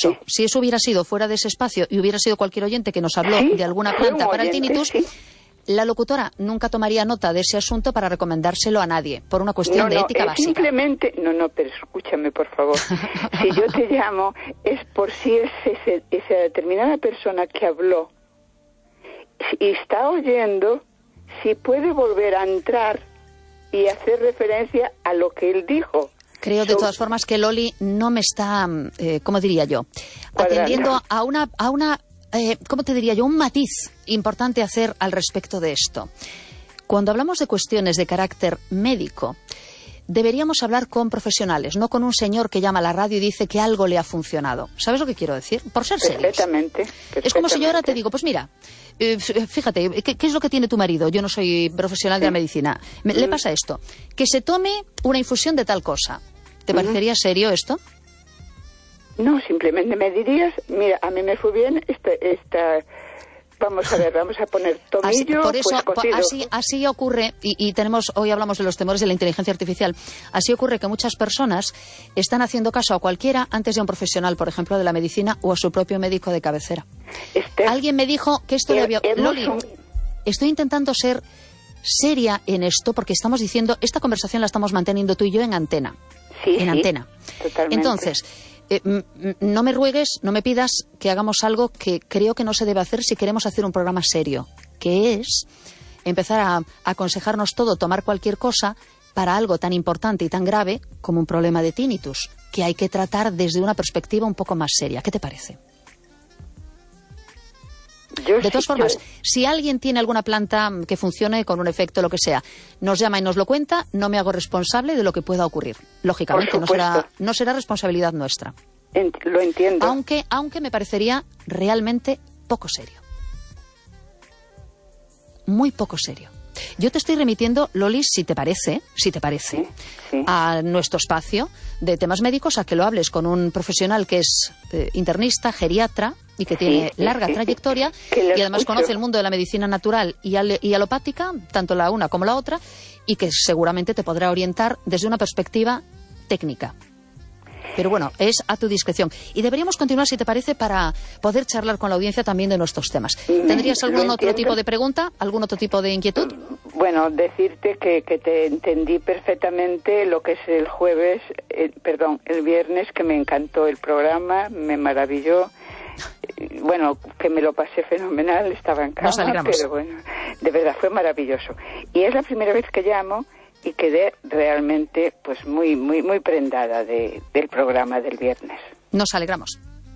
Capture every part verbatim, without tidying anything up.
caso, sí. si eso hubiera sido fuera de ese espacio y hubiera sido cualquier oyente que nos habló sí, de alguna fue planta un para el oyente, tinnitus, sí. la locutora nunca tomaría nota de ese asunto para recomendárselo a nadie, por una cuestión no, de no, ética es básica. Simplemente, no, no, pero escúchame, por favor. Si yo te llamo, es por si es ese, esa determinada persona que habló y está oyendo, si puede volver a entrar y hacer referencia a lo que él dijo. Creo, de todas formas, que Loli no me está, eh, ¿cómo diría yo? Atendiendo a una, a una eh, ¿cómo te diría yo? Un matiz importante a hacer al respecto de esto. Cuando hablamos de cuestiones de carácter médico, deberíamos hablar con profesionales, no con un señor que llama a la radio y dice que algo le ha funcionado. ¿Sabes lo que quiero decir? Por ser serios. Perfectamente, perfectamente. Es como si yo ahora te digo, pues mira, eh, fíjate, ¿qué, ¿qué es lo que tiene tu marido? Yo no soy profesional sí. de la medicina. Me, mm. Le pasa esto, que se tome una infusión de tal cosa. ¿Te parecería uh-huh. serio esto? No, simplemente me dirías, mira, a mí me fue bien esta... esta vamos a ver, vamos a poner tomillo, así, por eso, pues cocido. Así, así ocurre, y, y tenemos, hoy hablamos de los temores de la inteligencia artificial, así ocurre que muchas personas están haciendo caso a cualquiera antes de a un profesional, por ejemplo, de la medicina o a su propio médico de cabecera. Este, Alguien me dijo que esto eh, le había... Loli, un... estoy intentando ser seria en esto porque estamos diciendo, esta conversación la estamos manteniendo tú y yo en antena. Sí, en sí, antena. Totalmente. Entonces, eh, m- m- no me ruegues, no me pidas que hagamos algo que creo que no se debe hacer si queremos hacer un programa serio, que es empezar a, a aconsejarnos todo, tomar cualquier cosa para algo tan importante y tan grave como un problema de tinnitus, que hay que tratar desde una perspectiva un poco más seria. ¿Qué te parece? Yo de todas sí, formas, yo... si alguien tiene alguna planta que funcione con un efecto, lo que sea, nos llama y nos lo cuenta, no me hago responsable de lo que pueda ocurrir. Lógicamente, no será, no será responsabilidad nuestra. Ent- lo entiendo. Aunque, aunque me parecería realmente poco serio. Muy poco serio. Yo te estoy remitiendo, Loli, si te parece, si te parece, sí, sí. a nuestro espacio de temas médicos, a que lo hables con un profesional que es eh, internista, geriatra y que tiene sí, larga sí, trayectoria sí. y además escucho. conoce el mundo de la medicina natural y, al- y alopática, tanto la una como la otra, y que seguramente te podrá orientar desde una perspectiva técnica. Pero bueno, es a tu discreción. Y deberíamos continuar, si te parece, para poder charlar con la audiencia también de nuestros temas. ¿Tendrías algún otro tipo de pregunta? ¿Algún otro tipo de inquietud? Bueno, decirte que, que te entendí perfectamente lo que es el jueves, eh, perdón, el viernes, que me encantó el programa, me maravilló. Bueno, que me lo pasé fenomenal, estaba en casa, pero bueno, de verdad fue maravilloso. Y es la primera vez que llamo y quedé realmente pues muy muy muy prendada de, del programa del viernes. Nos alegramos.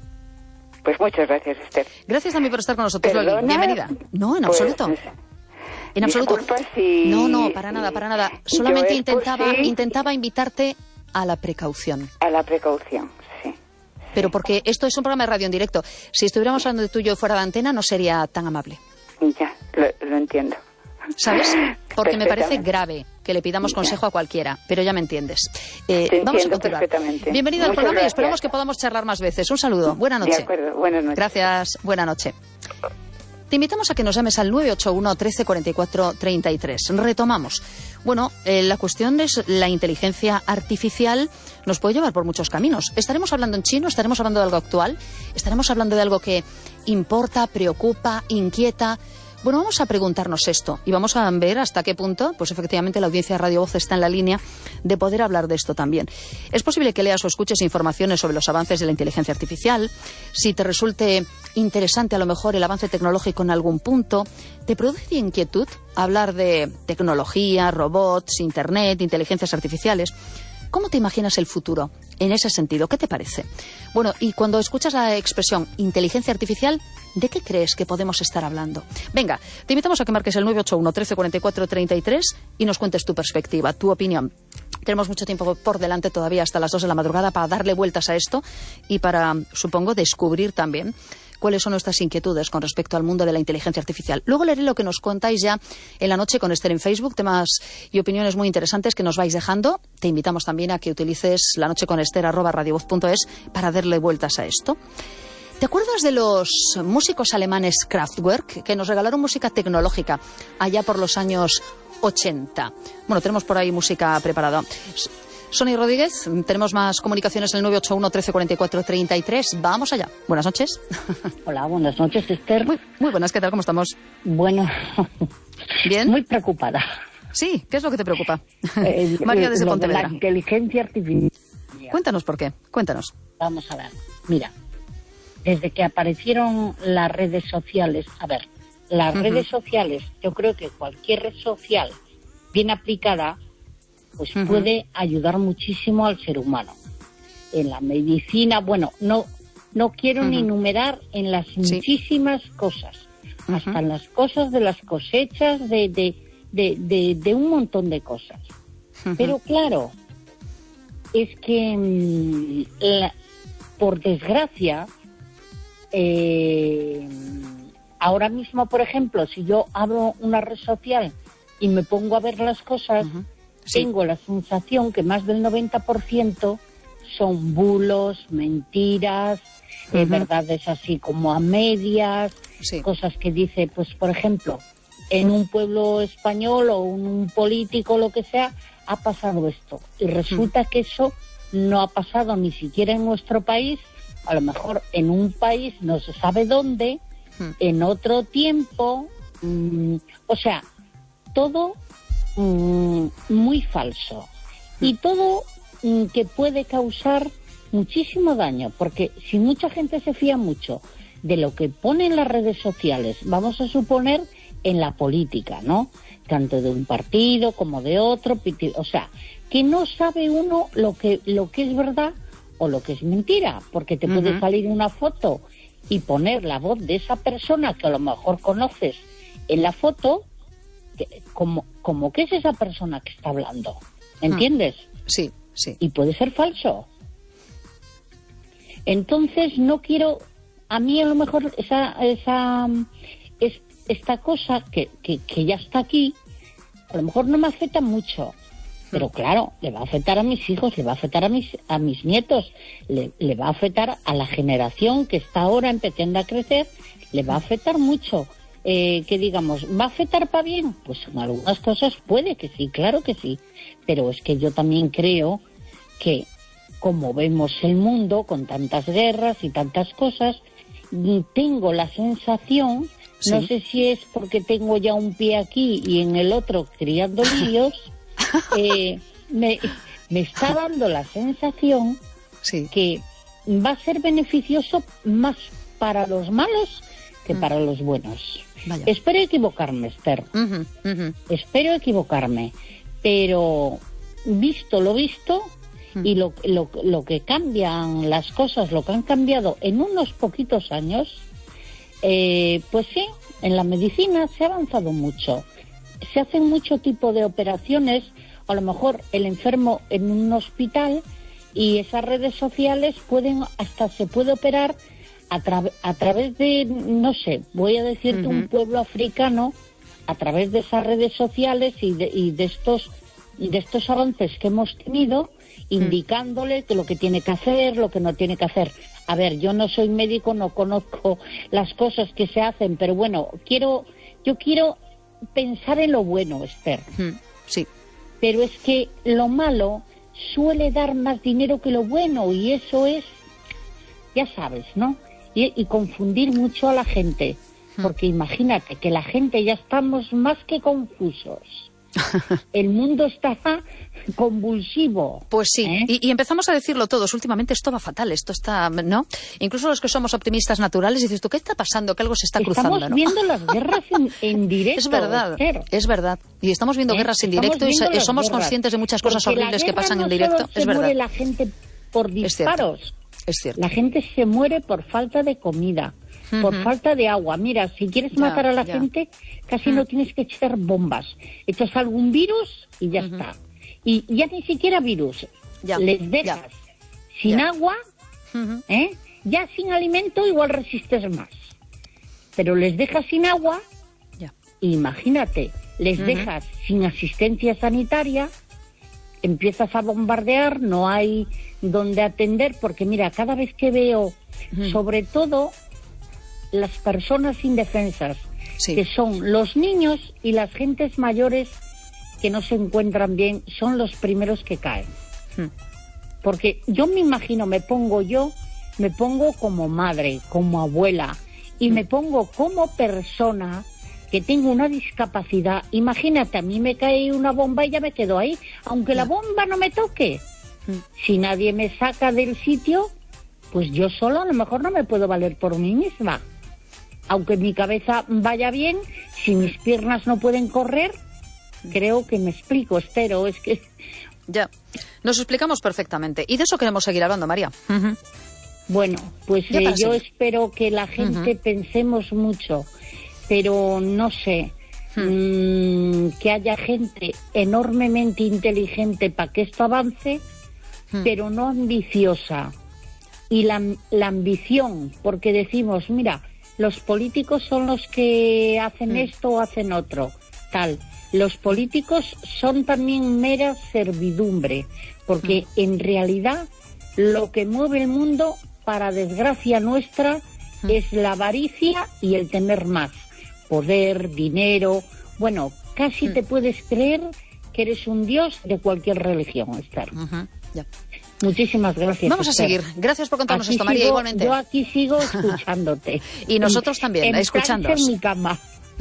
Pues muchas gracias, Esther. Gracias también por estar con nosotros, ¿Perdona? Loli. Bienvenida. No, en pues, absoluto. En absoluto. Si... No, no, para nada, para nada. Solamente intentaba, sí... intentaba invitarte a la precaución. A la precaución, sí. Pero porque esto es un programa de radio en directo. Si estuviéramos hablando de tuyo fuera de antena, no sería tan amable. Ya, lo, lo entiendo. ¿Sabes? Porque me parece grave que le pidamos consejo a cualquiera, pero ya me entiendes. Eh, Te vamos a entiendo continuar. perfectamente. Bienvenido al Muchas programa gracias. y esperamos que podamos charlar más veces. Un saludo. Buena noche. De acuerdo. Buenas noches. Gracias. Buena noche. Te invitamos a que nos llames al nueve ocho uno, trece, cuarenta y cuatro, treinta y tres. Retomamos. Bueno, eh, la cuestión es la inteligencia artificial nos puede llevar por muchos caminos. ¿Estaremos hablando en chino? ¿Estaremos hablando de algo actual? ¿Estaremos hablando de algo que importa, preocupa, inquieta? Bueno, vamos a preguntarnos esto y vamos a ver hasta qué punto, pues efectivamente la audiencia de Radio Voz está en la línea de poder hablar de esto también. Es posible que leas o escuches informaciones sobre los avances de la inteligencia artificial. Si te resulte interesante a lo mejor el avance tecnológico en algún punto, ¿te produce inquietud hablar de tecnología, robots, internet, inteligencias artificiales? ¿Cómo te imaginas el futuro en ese sentido? ¿Qué te parece? Bueno, y cuando escuchas la expresión inteligencia artificial, ¿de qué crees que podemos estar hablando? Venga, te invitamos a que marques el nueve ocho uno, trece, cuarenta y cuatro, treinta y tres y nos cuentes tu perspectiva, tu opinión. Tenemos mucho tiempo por delante todavía hasta las dos de la madrugada para darle vueltas a esto y para, supongo, descubrir también cuáles son nuestras inquietudes con respecto al mundo de la inteligencia artificial. Luego leeré lo que nos contáis ya en la noche con Esther en Facebook, temas y opiniones muy interesantes que nos vais dejando. Te invitamos también a que utilices la noche con Esther arroba radiovoz punto es para darle vueltas a esto. ¿Te acuerdas de los músicos alemanes Kraftwerk que nos regalaron música tecnológica allá por los años ochenta? Bueno, tenemos por ahí música preparada. Sonia Rodríguez, tenemos más comunicaciones en el nueve ocho uno, trece cuarenta y cuatro, treinta y tres. Vamos allá. Buenas noches. Hola, buenas noches, Esther. Muy, muy buenas, ¿qué tal? ¿Cómo estamos? Bueno, ¿bien? Muy preocupada. Sí, ¿qué es lo que te preocupa? Eh, María desde lo de Pontevedra. la inteligencia artificial. Cuéntanos por qué, cuéntanos. Vamos a ver, mira, desde que aparecieron las redes sociales, a ver, las uh-huh. redes sociales, yo creo que cualquier red social bien aplicada, pues uh-huh. puede ayudar muchísimo al ser humano. En la medicina, bueno, no no quiero uh-huh. ni enumerar en las sí. muchísimas cosas, uh-huh. hasta en las cosas de las cosechas, de, de, de, de, de un montón de cosas. Uh-huh. Pero claro, es que, mmm, la, por desgracia, eh, ahora mismo, por ejemplo, si yo abro una red social y me pongo a ver las cosas, uh-huh. sí. tengo la sensación que más del noventa por ciento son bulos, mentiras, uh-huh. eh, verdades así como a medias, sí. cosas que dice, pues por ejemplo, en un pueblo español o un político, lo que sea, ha pasado esto. Y resulta uh-huh. que eso no ha pasado ni siquiera en nuestro país, a lo mejor en un país no se sabe dónde, uh-huh. en otro tiempo, mmm, o sea, todo mmm, muy falso. Uh-huh. Y todo mmm, que puede causar muchísimo daño, porque si mucha gente se fía mucho de lo que ponen las redes sociales, vamos a suponer en la política, ¿no? Tanto de un partido como de otro, o sea, que no sabe uno lo que lo que es verdad o lo que es mentira, porque te uh-huh. puede salir una foto y poner la voz de esa persona que a lo mejor conoces en la foto, que, como, como que es esa persona que está hablando, ¿entiendes? Uh-huh. Sí, sí. Y puede ser falso. Entonces no quiero, a mí a lo mejor esa esa es, esta cosa que, que, que ya está aquí, a lo mejor no me afecta mucho, pero claro, le va a afectar a mis hijos, le va a afectar a mis a mis nietos, le, le va a afectar a la generación que está ahora empezando a crecer, le va a afectar mucho. Eh, que digamos, ¿va a afectar para bien? Pues en algunas cosas puede que sí, claro que sí, pero es que yo también creo que como vemos el mundo con tantas guerras y tantas cosas, tengo la sensación, sí. no sé si es porque tengo ya un pie aquí y en el otro criando líos, eh, me, me está dando la sensación sí. que va a ser beneficioso más para los malos que mm. para los buenos. Vaya. Espero equivocarme, Esther. Uh-huh, uh-huh. Espero equivocarme, pero visto lo visto uh-huh. y lo, lo, lo que cambian las cosas, lo que han cambiado en unos poquitos años, eh, pues sí, en la medicina se ha avanzado mucho. Se hacen mucho tipo de operaciones, a lo mejor el enfermo en un hospital y esas redes sociales pueden, hasta se puede operar a, tra- a través de, no sé, voy a decirte uh-huh. un pueblo africano, a través de esas redes sociales y de, y de estos de estos avances que hemos tenido, indicándole que lo que tiene que hacer, lo que no tiene que hacer. A ver, yo no soy médico, no conozco las cosas que se hacen, pero bueno, quiero yo quiero pensar en lo bueno, Esther. Uh-huh. Sí. Pero es que lo malo suele dar más dinero que lo bueno, y eso es, ya sabes, ¿no? Y, y confundir mucho a la gente, porque imagínate que la gente ya estamos más que confusos. El mundo está convulsivo. Pues sí, ¿eh? y, y empezamos a decirlo todos. Últimamente esto va fatal, esto está, ¿no? Incluso los que somos optimistas naturales dices tú, ¿qué está pasando? Que algo se está cruzando, Estamos ¿no? viendo las guerras en, en directo. Es verdad, Esther. es verdad. Y estamos viendo ¿Eh? guerras en Estamos directo y, y somos guerras. conscientes de muchas cosas Porque horribles que pasan no en directo. Solo es se verdad. muere la gente por disparos. Es cierto. Es cierto. La gente se muere por falta de comida, uh-huh. por falta de agua. Mira, si quieres ya, matar a la ya. gente, casi uh-huh. no tienes que echar bombas. Echas algún virus y ya uh-huh. está. Y ya ni siquiera virus. Ya, les dejas ya. sin ya. agua, uh-huh. ¿eh? ya sin alimento igual resistes más. Pero les dejas sin agua, ya. imagínate, les uh-huh. dejas sin asistencia sanitaria, empiezas a bombardear, no hay donde atender, porque mira, cada vez que veo, uh-huh. sobre todo las personas indefensas, sí. que son los niños y las gentes mayores que no se encuentran bien, son los primeros que caen. Hmm. Porque yo me imagino, me pongo yo, me pongo como madre, como abuela, y hmm. me pongo como persona que tengo una discapacidad. Imagínate, a mí me cae una bomba y ya me quedo ahí, aunque yeah. la bomba no me toque. Hmm. Si nadie me saca del sitio, pues yo solo a lo mejor no me puedo valer por mí misma. Aunque mi cabeza vaya bien, si mis piernas no pueden correr, creo que me explico, espero, es que... Ya, nos explicamos perfectamente. Y de eso queremos seguir hablando, María. Uh-huh. Bueno, pues eh, yo seguir. espero que la gente uh-huh. pensemos mucho, pero no sé, uh-huh. mmm, que haya gente enormemente inteligente para que esto avance, uh-huh. pero no ambiciosa. Y la, la ambición, porque decimos, mira, los políticos son los que hacen uh-huh. esto o hacen otro, tal. Los políticos son también mera servidumbre, porque uh-huh. en realidad lo que mueve el mundo, para desgracia nuestra, uh-huh. es la avaricia y el tener más. Poder, dinero, bueno, casi uh-huh. te puedes creer que eres un dios de cualquier religión, Esther. Uh-huh. Ya. Muchísimas gracias. Vamos Esther. a seguir. Gracias por contarnos aquí esto, María, sigo, igualmente. Yo aquí sigo escuchándote. Y nosotros también, en escuchándonos. En mi cama.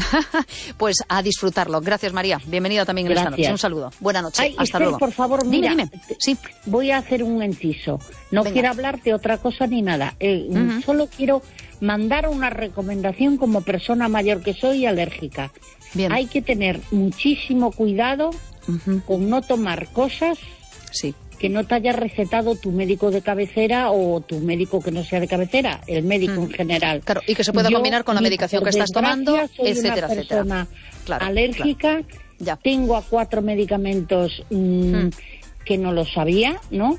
Pues a disfrutarlo. Gracias, María. Bienvenida también en esta noche. Un saludo. Buenas noches. Ay, Hasta Esther, luego. Por favor, mira, dime, dime. Sí. Voy a hacer un inciso. No Venga. quiero hablarte otra cosa ni nada. Eh, uh-huh. Solo quiero mandar una recomendación como persona mayor que soy alérgica. Bien. Hay que tener muchísimo cuidado uh-huh. con no tomar cosas sí. que no te haya recetado tu médico de cabecera o tu médico que no sea de cabecera, el médico mm. en general. Claro, y que se pueda Yo, combinar con la medicación que estás tomando, soy etcétera, una persona etcétera. Claro, alérgica, claro. Ya. tengo a cuatro medicamentos mmm, mm. que no lo sabía, ¿no?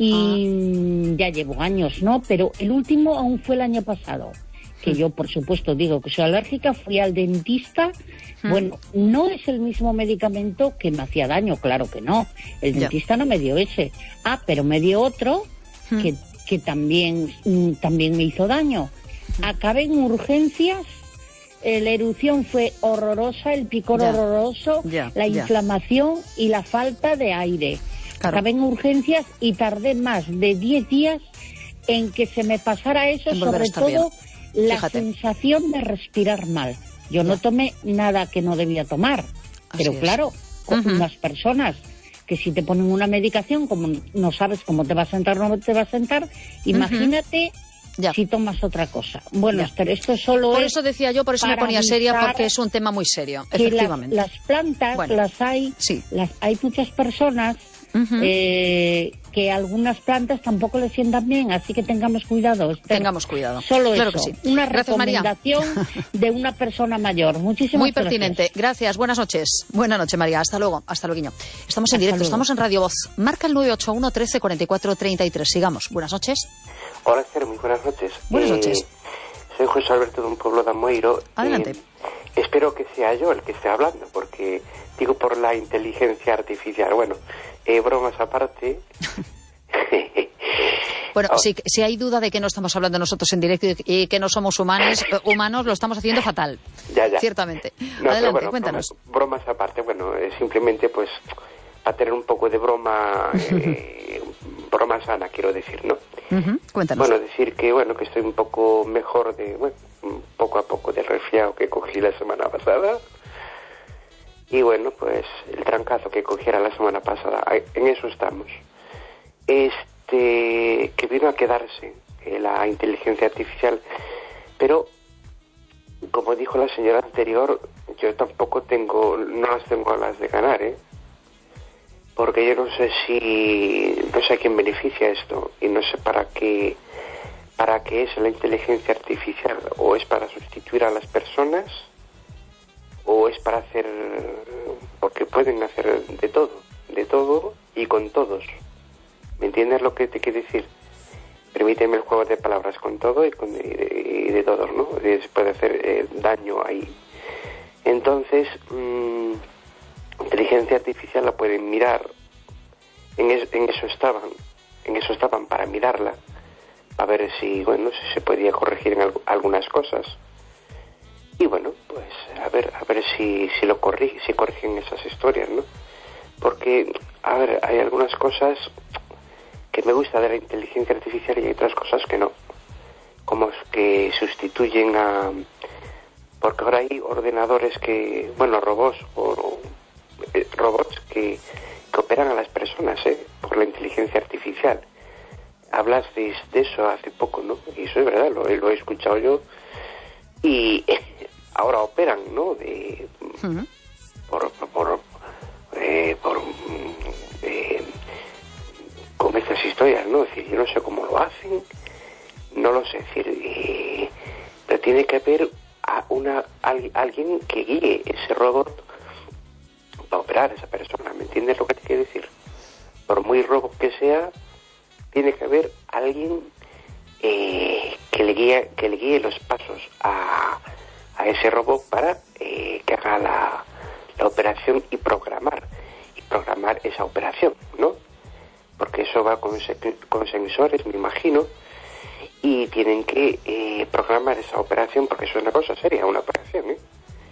Y ah. ya llevo años, ¿no? Pero el último aún fue el año pasado, que mm. yo, por supuesto, digo que soy alérgica, fui al dentista. Bueno, no es el mismo medicamento que me hacía daño, claro que no. El ya. dentista no me dio ese. Ah, pero me dio otro hmm. que, que también, también me hizo daño. Hmm. Acabé en urgencias, eh, la erupción fue horrorosa, el picor ya. horroroso, ya. la ya. inflamación y la falta de aire. Claro. Acabé en urgencias y tardé más de diez días en que se me pasara eso, sobre todo bien. la Fíjate. sensación de respirar mal. Yo ya. no tomé nada que no debía tomar, Así pero es. claro, con uh-huh. unas personas que si te ponen una medicación, como no sabes cómo te va a sentar o no te va a sentar, imagínate uh-huh. ya. si tomas otra cosa. Bueno, Esther, esto solo Por es eso decía yo, por eso me ponía seria, porque es un tema muy serio, efectivamente. Las, las plantas, bueno, las hay, sí. las hay muchas personas uh-huh. eh, que algunas plantas tampoco le sientan bien, así que tengamos cuidado. Esther. Tengamos cuidado. Solo claro eso. Que sí. Una Gracias, recomendación María. de una persona mayor. Muchísimas Muy gracias. pertinente. Gracias. Buenas noches. Buenas noches, María. Hasta luego. Hasta luego. Estamos en Hasta directo. luego. Estamos en Radio Voz. Marca el nueve ocho uno, trece, cuarenta y cuatro, treinta y tres. Sigamos. Buenas noches. Hola, Esther. Muy buenas noches. Buenas eh, noches. Soy José Alberto de un pueblo de Amoeiro. Adelante. Eh, espero que sea yo el que esté hablando, porque digo por la inteligencia artificial. Bueno, eh, bromas aparte... Bueno, oh. si, si hay duda de que no estamos hablando nosotros en directo y que no somos humanos, humanos lo estamos haciendo fatal. Ya, ya. Ciertamente. No, Adelante, bueno, cuéntanos. Bromas, bromas aparte, bueno, eh, simplemente pues a tener un poco de broma, eh, broma sana, quiero decir, ¿no? Uh-huh. Cuéntanos. Bueno, decir que, bueno, que estoy un poco mejor de, bueno, poco a poco del resfriado que cogí la semana pasada. Y bueno, pues el trancazo que cogiera la semana pasada, en eso estamos. Este, que vino a quedarse eh, la inteligencia artificial, pero como dijo la señora anterior, yo tampoco tengo, no las tengo a las de ganar, ¿eh? Porque yo no sé si, no sé a quién beneficia esto y no sé para qué, para qué es la inteligencia artificial, o es para sustituir a las personas, o es para hacer, porque pueden hacer de todo, de todo y con todos. ¿Me entiendes lo que te quiero decir? Permíteme el juego de palabras, con todo y, con, y, de, y de todos, ¿no? Se puede hacer eh, daño ahí. Entonces, mmm, inteligencia artificial la pueden mirar, en, es, en eso estaban, en eso estaban para mirarla, a ver si, bueno, si se podía corregir en algo, algunas cosas. Y bueno, pues a ver, a ver si, si lo corrigen, si corrigen esas historias, ¿no? Porque, a ver, hay algunas cosas que me gusta de la inteligencia artificial y hay otras cosas que no. Como que sustituyen a... Porque ahora hay ordenadores que... Bueno, robots o eh, robots que, que operan a las personas, ¿eh? Por la inteligencia artificial. Hablasteis de eso hace poco, ¿no? Y eso es verdad, lo, lo he escuchado yo. Y ahora operan, ¿no? De, uh-huh. Por... por, eh, por eh, con estas historias, ¿no? Es decir, yo no sé cómo lo hacen, no lo sé, es decir, eh, pero tiene que haber a una al, alguien que guíe ese robot para operar a esa persona, ¿me entiendes lo que te quiero decir? Por muy robot que sea, tiene que haber alguien eh, que le guíe que le guíe los pasos a, a ese robot para eh, que haga la, la operación y programar y programar esa operación, ¿no? Porque eso va con, con sensores, me imagino, y tienen que eh, programar esa operación, porque eso es una cosa seria, una operación, ¿eh?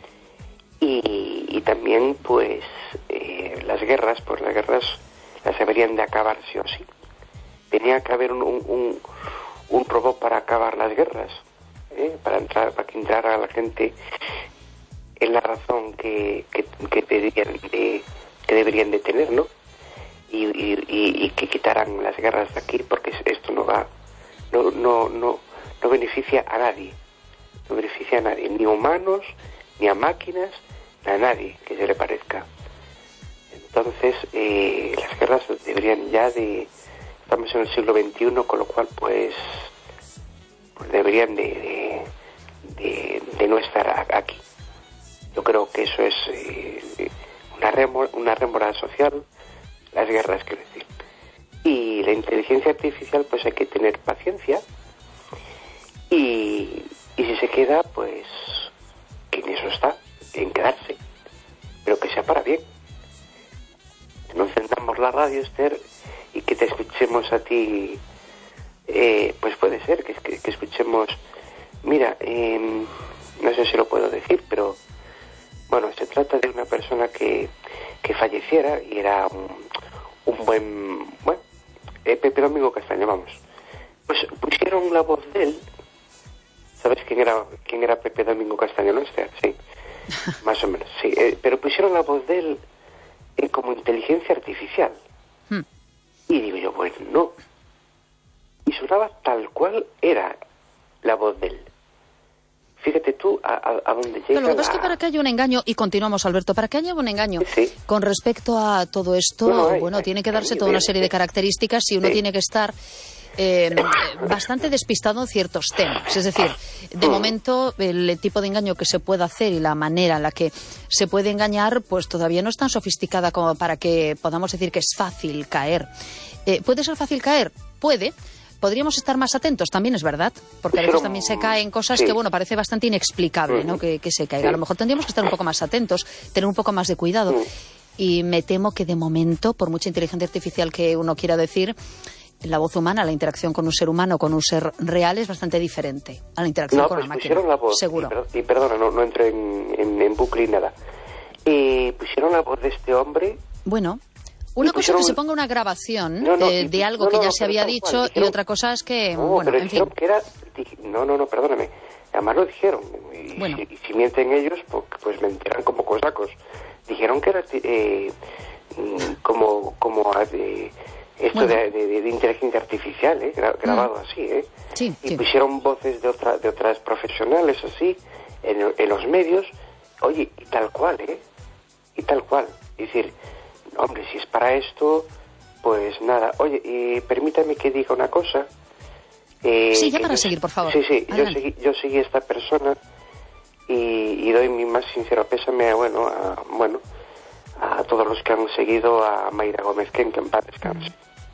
Y, y también, pues, eh, las guerras, pues las guerras las deberían de acabar sí o sí. Tenía que haber un, un, un robot para acabar las guerras, ¿eh? Para entrar, para que entrara la gente en la razón que, que, que, deberían de, que deberían de tener, ¿no? Y, y, y, y que quitaran las guerras de aquí, porque esto no va, no, no, no, no beneficia a nadie, no beneficia a nadie, ni a humanos, ni a máquinas, ni a nadie que se le parezca. Entonces, eh, las guerras deberían ya de, estamos en el siglo veintiuno, con lo cual, pues, pues deberían de, de, de, de no estar aquí. Yo creo que eso es eh, una rémora, una rémora social. Las guerras, quiero decir. Y la inteligencia artificial, pues hay que tener paciencia. Y, y si se queda, pues, que en eso está, en quedarse. Pero que sea para bien. Que no encendamos la radio, Esther, y que te escuchemos a ti. Eh, pues puede ser que, que, que escuchemos. Mira, eh, no sé si lo puedo decir, pero bueno, se trata de una persona que, que falleciera y era un, un buen, bueno, eh, Pepe Domingo Castaño, vamos. Pues pusieron la voz de él. ¿Sabes quién era quién era Pepe Domingo Castaño, no, Esther? Sí, más o menos, sí. Eh, pero pusieron la voz de él eh, como inteligencia artificial. Hmm. Y digo yo, bueno, no. Y sonaba tal cual era la voz de él. Fíjate tú a, a, a dónde llega. Pero lo que la... pasa es que para que haya un engaño, y continuamos, Alberto, para que haya un engaño sí. con respecto a todo esto, no, no, hay, bueno, hay, tiene que darse hay, toda una bien, serie de características y uno sí. tiene que estar eh, bastante despistado en ciertos temas. Es decir, de mm. momento, el tipo de engaño que se puede hacer y la manera en la que se puede engañar, pues todavía no es tan sofisticada como para que podamos decir que es fácil caer. Eh, ¿Puede ser fácil caer? Puede. Podríamos estar más atentos, también es verdad, porque a veces también se caen cosas sí. que, bueno, parece bastante inexplicable, ¿no?, que, que se caiga. A lo mejor tendríamos que estar un poco más atentos, tener un poco más de cuidado. Y me temo que, de momento, por mucha inteligencia artificial que uno quiera decir, la voz humana, la interacción con un ser humano, con un ser real, es bastante diferente a la interacción no, con pues una máquina. La voz, seguro. Y, per- y perdona, no, no entro en, en, en bucle y nada. Eh, pusieron la voz de este hombre... Bueno... Una cosa es que se ponga una grabación no, no, eh, de y, algo no, que ya no, se había dicho cual, dijeron, y otra cosa es que, no, bueno, pero en fin. Que era, no, no, no, perdóname. Además lo dijeron. Y, bueno. si, y si mienten ellos, pues, pues mentirán como cosacos. Dijeron que era eh, como, como eh, esto bueno. de, de, de inteligencia artificial, eh, gra, grabado mm. así, ¿eh? Sí, y sí. pusieron voces de, otra, de otras profesionales así en, en los medios. Oye, y tal cual, ¿eh? Y tal cual. Es decir, hombre, si es para esto... Pues nada, oye, eh, permítame que diga una cosa. Eh, sí, ya para yo, seguir, por favor. Sí, sí, yo Adelante. seguí, yo seguí a esta persona y, y doy mi más sincero pésame a, bueno, a, bueno, a todos los que han seguido a Mayra Gómez Ken, que en paz descanse.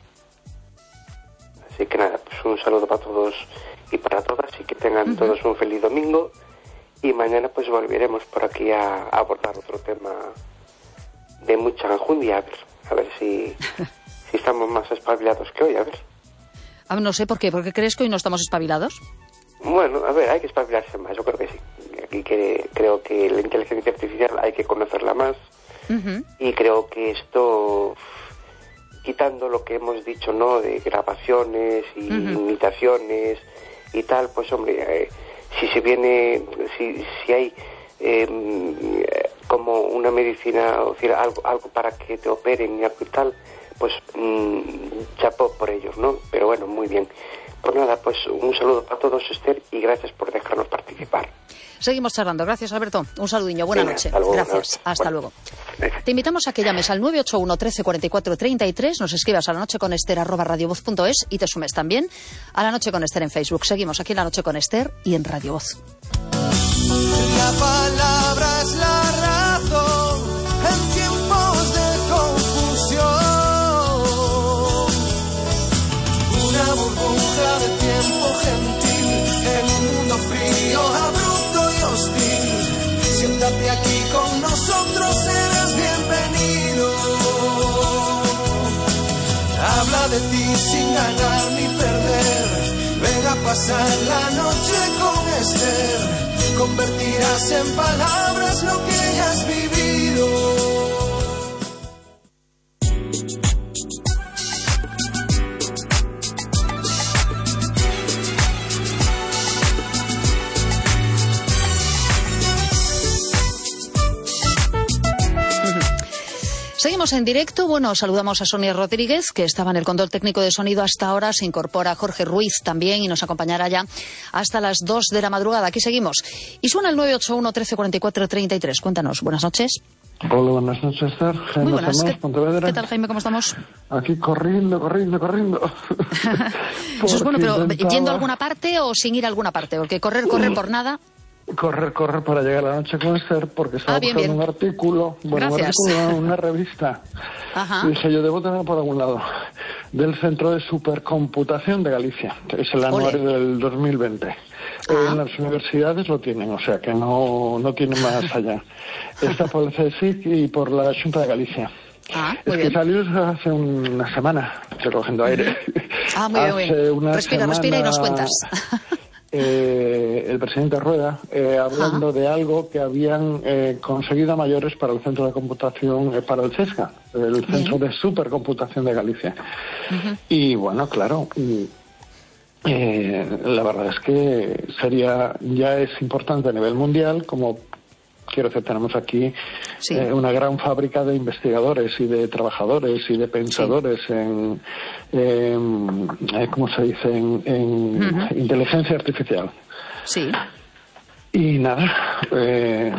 Mm. Así que nada, pues un saludo para todos y para todas y que tengan uh-huh. todos un feliz domingo y mañana pues volveremos por aquí a, a abordar otro tema de mucha enjundia, a ver, a ver si... Si estamos más espabilados que hoy, a ver. Ah, no sé por qué, ¿por qué crees que hoy no estamos espabilados? Bueno, a ver, hay que espabilarse más, yo creo que sí. Aquí que, creo que la inteligencia artificial hay que conocerla más uh-huh. y creo que esto quitando lo que hemos dicho, ¿no?, de grabaciones y uh-huh. imitaciones y tal, pues hombre, eh, si se viene, si, si hay eh, como una medicina, o sea, algo, algo para que te operen y algo y tal, pues mmm, chapó por ellos, ¿no? Pero bueno, muy bien. Pues nada, pues un saludo para todos, Esther, y gracias por dejarnos participar. Seguimos charlando. Gracias, Alberto. Un saludiño. Buena Venga, noche. hasta luego, Gracias. no, Hasta bueno. luego. Venga. Te invitamos a que llames al nueve ocho uno, trece, cuarenta y cuatro, treinta y tres, nos escribas a la noche con Esther arroba radiovoz punto es y te sumes también a La Noche con Esther en Facebook. Seguimos aquí en La Noche con Esther y en Radio Voz. La palabra es la razón en tiempos de confusión. Una burbuja de tiempo gentil en un mundo frío, abrupto y hostil. Siéntate aquí con nosotros, serás bienvenido. Habla de ti sin ganar ni perder. Ven a pasar la noche con Esther. Convertirás en palabras lo que hayas vivido. Seguimos en directo. Bueno, saludamos a Sonia Rodríguez, que estaba en el control técnico de sonido hasta ahora. Se incorpora Jorge Ruiz también y nos acompañará ya hasta las dos de la madrugada. Aquí seguimos. Y suena el nueve ocho uno, trece, cuarenta y cuatro, treinta y tres. Cuéntanos. Buenas noches. Hola, buenas noches, Esther. Jaime Muy buenas. Somos, ¿Qué, Pontevedra. ¿Qué tal, Jaime? ¿Cómo estamos? Aquí corriendo, corriendo, corriendo. Eso es bueno, pero intentaba... ¿yendo a alguna parte o sin ir a alguna parte? Porque correr, correr por nada... Correr, correr para llegar a La Noche con Esther, porque estaba ah, bien, buscando bien. un artículo, bueno, Gracias. un artículo, una revista. Ajá. Y dije, yo debo tener por algún lado, del Centro de Supercomputación de Galicia, que es el anuario Ole. del dos mil veinte. Ah. En las universidades lo tienen, o sea que no, no tienen más allá. Está por el C S I C y por la Xunta de Galicia. Ah, es bien. que salió hace una semana, estoy cogiendo aire. Ah, muy bien, muy bien. Respira, semana... respira y nos cuentas. Eh, el presidente Rueda, eh, hablando Ajá. de algo que habían eh, conseguido a mayores para el Centro de Computación, eh, para el CESGA, el Bien. Centro de Supercomputación de Galicia. Uh-huh. Y bueno, claro, eh, la verdad es que sería, ya es importante a nivel mundial, como quiero decir, tenemos aquí sí. eh, una gran fábrica de investigadores y de trabajadores y de pensadores sí. en, en eh, ¿cómo se dice? En, en uh-huh. inteligencia artificial. Sí. Y nada, eh,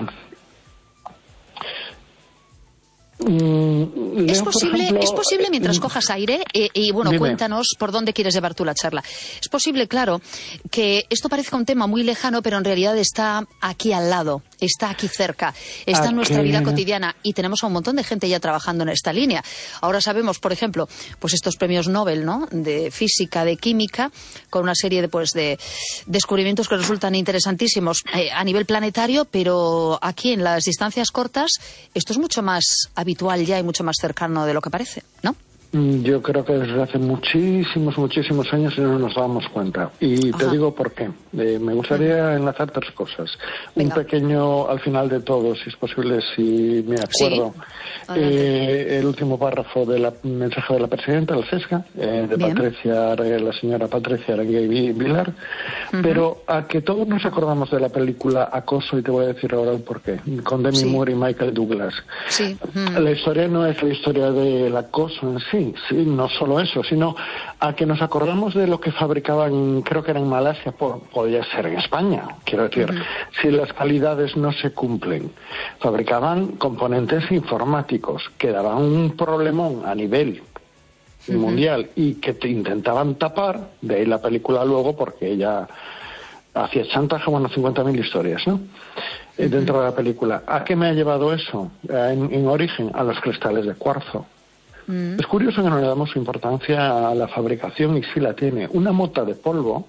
Mm, ¿Es posible, ejemplo, es posible mientras cojas aire, eh, y bueno, dime. Cuéntanos por dónde quieres llevar tú la charla. Es posible, claro, que esto parezca un tema muy lejano, pero en realidad está aquí al lado, está aquí cerca, está en nuestra vida cotidiana y tenemos a un montón de gente ya trabajando en esta línea. Ahora sabemos, por ejemplo, pues estos premios Nobel, ¿no?, de física, de química, con una serie de, pues, de descubrimientos que resultan interesantísimos eh, a nivel planetario, pero aquí en las distancias cortas esto es mucho más habitual. habitual ya y mucho más cercano de lo que parece, ¿no? Yo creo que desde hace muchísimos, muchísimos años no nos dábamos cuenta. Y Ajá. te digo por qué. Eh, me gustaría enlazar tres cosas. Venga. Un pequeño, al final de todo, si es posible, si me acuerdo, sí. eh, el último párrafo del mensaje de la presidenta del CESGA, eh, de Bien. Patricia, la señora Patricia Aranguey Vilar, uh-huh. pero a que todos nos acordamos de la película Acoso, y te voy a decir ahora el por qué, con Demi sí. Moore y Michael Douglas. Sí. Uh-huh. La historia no es la historia del acoso en sí, sí, no solo eso, sino a que nos acordamos de lo que fabricaban, creo que era en Malasia, por, podía ser en España, quiero decir, uh-huh. si las calidades no se cumplen. Fabricaban componentes informáticos que daban un problemón a nivel uh-huh. mundial y que te intentaban tapar, de ahí la película luego, porque ella hacía chantaje, bueno, cincuenta mil historias, ¿no?, uh-huh. dentro de la película. ¿A qué me ha llevado eso? En, en origen, a los cristales de cuarzo. Mm. Es curioso que no le damos importancia a la fabricación, y sí la tiene. Una mota de polvo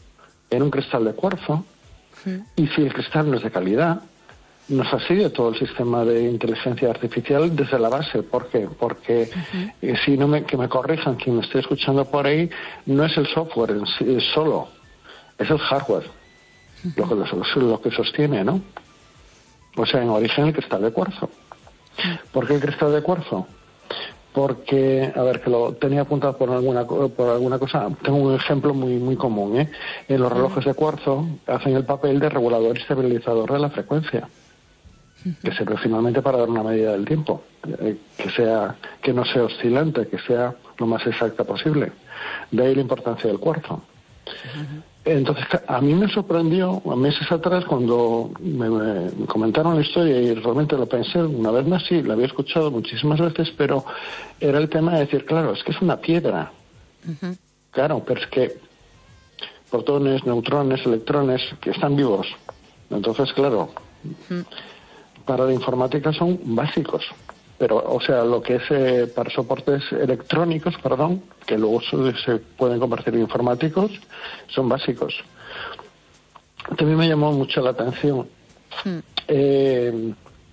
en un cristal de cuarzo, mm. y si el cristal no es de calidad, nos aside todo el sistema de inteligencia artificial desde la base. ¿Por qué? Porque, uh-huh. eh, si no me, que me corrijan quien me esté escuchando por ahí, no es el software en sí, es solo, es el hardware, uh-huh. lo, que, lo que sostiene, ¿no? O sea, en origen el cristal de cuarzo. Uh-huh. ¿Por qué el cristal de cuarzo? porque, a ver, que lo tenía apuntado por alguna por alguna cosa. Tengo un ejemplo muy muy común, ¿eh? En los relojes de cuarzo hacen el papel de regulador y estabilizador de la frecuencia, que sirve finalmente para dar una medida del tiempo, eh, que sea que no sea oscilante, que sea lo más exacta posible. De ahí la importancia del cuarzo. Uh-huh. Entonces, a mí me sorprendió meses atrás cuando me, me comentaron la historia y realmente lo pensé una vez más, sí, la había escuchado muchísimas veces, pero era el tema de decir, claro, es que es una piedra. Uh-huh. Claro, pero es que protones, neutrones, electrones, que están vivos. Entonces, claro, uh-huh. para la informática son básicos. Pero, o sea, lo que es eh, para soportes electrónicos, perdón, que luego se, se pueden convertir en informáticos, son básicos. También me llamó mucho la atención. Mm. Eh,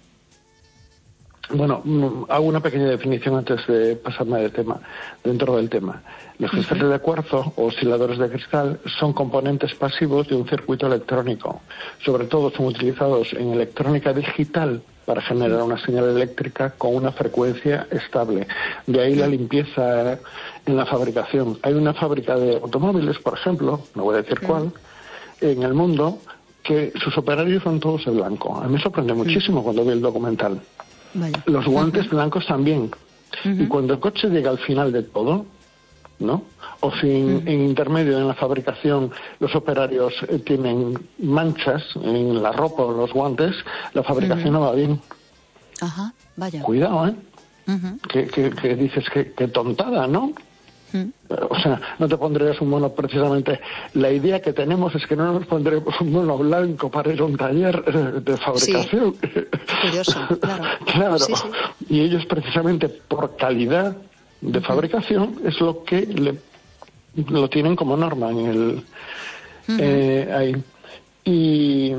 bueno, hago una pequeña definición antes de pasarme de tema, dentro del tema. Los cristales de cuarzo o osciladores de cristal son componentes pasivos de un circuito electrónico. Sobre todo son utilizados en electrónica digital para generar una señal eléctrica con una frecuencia estable. De ahí la limpieza en la fabricación. Hay una fábrica de automóviles, por ejemplo, no voy a decir cuál, en el mundo, que sus operarios son todos de blanco. A mí me sorprendió muchísimo cuando vi el documental. Vaya. Los guantes uh-huh. blancos también. Uh-huh. Y cuando el coche llega al final de todo, ¿no? O si en, uh-huh. en intermedio en la fabricación los operarios eh, tienen manchas en la ropa o los guantes, la fabricación uh-huh. no va bien. Ajá, vaya. Cuidado, ¿eh? Uh-huh. Que, que, que dices que, que tontada, ¿no? Uh-huh. O sea, no te pondrías un mono precisamente. La idea que tenemos es que no nos pondremos un mono blanco para ir a un taller eh, de fabricación. Sí. Curioso, claro. Claro. Sí, sí. Y ellos precisamente por calidad de fabricación es lo que le, lo tienen como norma en el uh-huh. eh, ahí. Y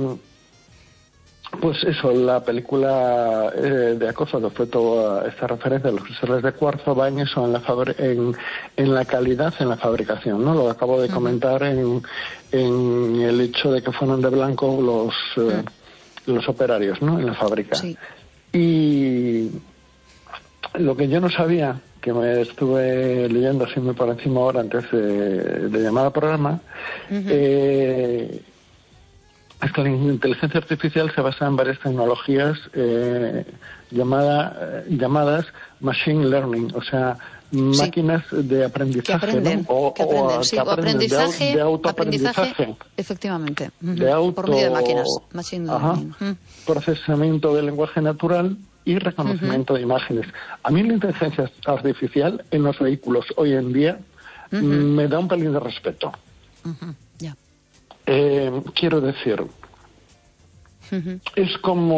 pues eso, la película eh, de Acoso, que fue toda esta referencia de los cristales de cuarzo, va en eso, en la fabri- en, en la calidad en la fabricación, ¿no? Lo acabo de uh-huh. comentar en, en el hecho de que fueron de blanco los uh-huh. eh, los operarios, ¿no? En la fábrica. Sí. Y lo que yo no sabía, que me estuve leyendo así muy por encima ahora antes de, de llamar al programa, uh-huh. eh, es que la inteligencia artificial se basa en varias tecnologías eh, llamada, eh, llamadas machine learning, o sea, máquinas sí. de aprendizaje, que aprenden, ¿no? O, que aprenden, o sí, que o aprendizaje, de, de autoaprendizaje. Aprendizaje, efectivamente, uh-huh. de auto, por medio de máquinas, machine learning. Ajá, uh-huh. procesamiento del lenguaje natural y reconocimiento uh-huh. de imágenes. A mí la inteligencia artificial en los vehículos hoy en día uh-huh. me da un pelín de respeto. Uh-huh. Yeah. Eh, quiero decir, uh-huh. es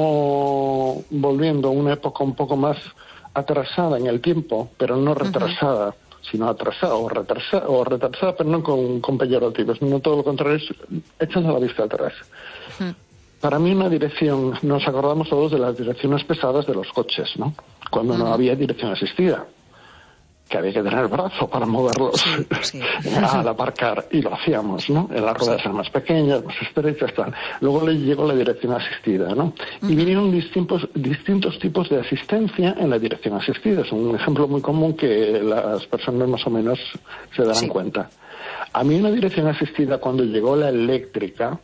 como volviendo a una época un poco más atrasada en el tiempo, pero no retrasada, uh-huh. sino atrasada o retrasada, o retrasada, pero no con, con peyorativos, no todo lo contrario, es echando la vista atrás. Uh-huh. Para mí una dirección, nos acordamos todos de las direcciones pesadas de los coches, ¿no? Cuando uh-huh. no había dirección asistida, que había que tener brazo para moverlos sí, sí. al aparcar, y lo hacíamos, ¿no? En las ruedas sí. eran más pequeñas, más estrechas, tal. Luego le llegó la dirección asistida, ¿no? Uh-huh. Y vinieron distintos, distintos tipos de asistencia en la dirección asistida. Es un ejemplo muy común que las personas más o menos se darán sí. cuenta. A mí una dirección asistida, cuando llegó la eléctrica,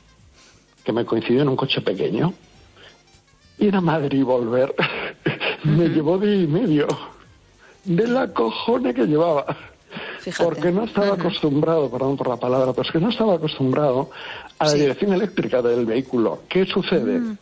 que me coincidió en un coche pequeño, ir a Madrid y volver, uh-huh. me llevó día y medio. De la cojona que llevaba. Fíjate. Porque no estaba uh-huh. acostumbrado, perdón por la palabra, pero es que no estaba acostumbrado a la sí. dirección eléctrica del vehículo. ¿Qué sucede? Uh-huh.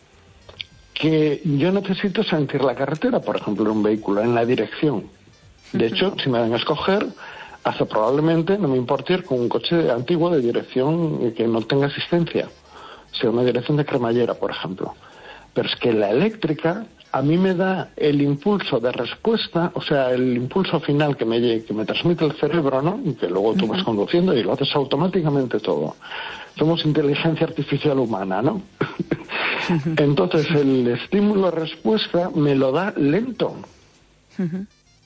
Que yo necesito sentir la carretera, por ejemplo, en un vehículo, en la dirección. De uh-huh. hecho, si me dan a escoger, hasta probablemente no me importa ir con un coche antiguo de dirección que no tenga asistencia. Sea una dirección de cremallera, por ejemplo. Pero es que la eléctrica a mí me da el impulso de respuesta, o sea, el impulso final que me, que me transmite el cerebro, ¿no? Y que luego tú uh-huh. vas conduciendo y lo haces automáticamente todo. Somos inteligencia artificial humana, ¿no? Uh-huh. Entonces, el estímulo-respuesta me lo da lento. Uh-huh.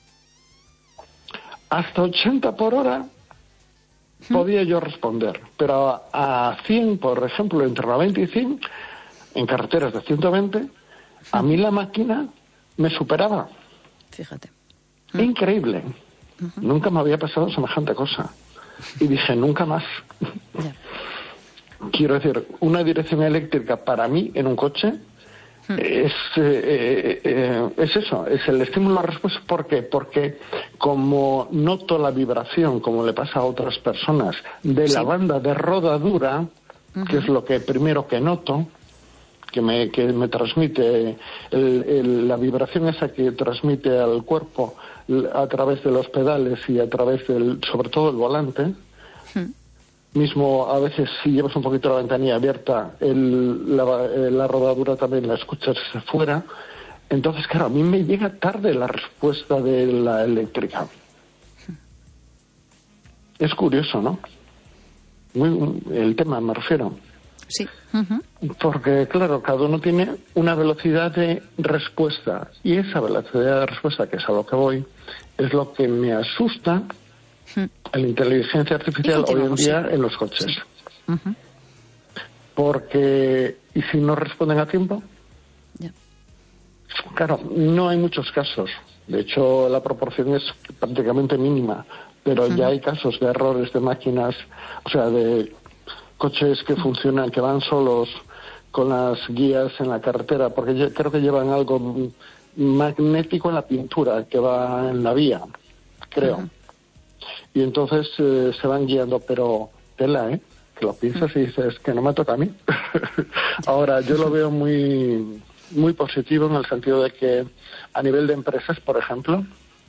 Hasta ochenta por hora uh-huh. podía yo responder, pero a, a cien, por ejemplo, entre noventa y cien, en carreteras de ciento veinte, a mí la máquina me superaba. Fíjate. Mm. Increíble. Uh-huh. Nunca me había pasado semejante cosa. Y dije, nunca más. Yeah. Quiero decir, una dirección eléctrica para mí en un coche hmm. es, eh, eh, es eso, es el estímulo a la respuesta. ¿Por qué? Porque como noto la vibración, como le pasa a otras personas, de sí. la banda de rodadura, uh-huh. que es lo que primero que noto, que me, que me transmite el, el, la vibración esa que transmite al cuerpo a través de los pedales y a través del, sobre todo el volante. Hmm. Mismo a veces si llevas un poquito la ventanilla abierta, el, la, la rodadura también la escuchas fuera. Entonces, claro, a mí me llega tarde la respuesta de la eléctrica. Hmm. Es curioso, ¿no? Muy, el tema, me refiero. Sí. Uh-huh. Porque, claro, cada uno tiene una velocidad de respuesta. Y esa velocidad de respuesta, que es a lo que voy, es lo que me asusta uh-huh. a la inteligencia artificial hoy en día sí. en los coches. Sí. Uh-huh. Porque, ¿y si no responden a tiempo? Yeah. Claro, no hay muchos casos. De hecho, la proporción es prácticamente mínima. Pero uh-huh. ya hay casos de errores de máquinas, o sea, de coches que funcionan, que van solos con las guías en la carretera, porque yo creo que llevan algo magnético en la pintura que va en la vía, creo. Uh-huh. Y entonces eh, se van guiando, pero tela, ¿eh? Que lo piensas uh-huh. y dices que no me toca a mí. Ahora, yo lo veo muy, muy positivo en el sentido de que a nivel de empresas, por ejemplo,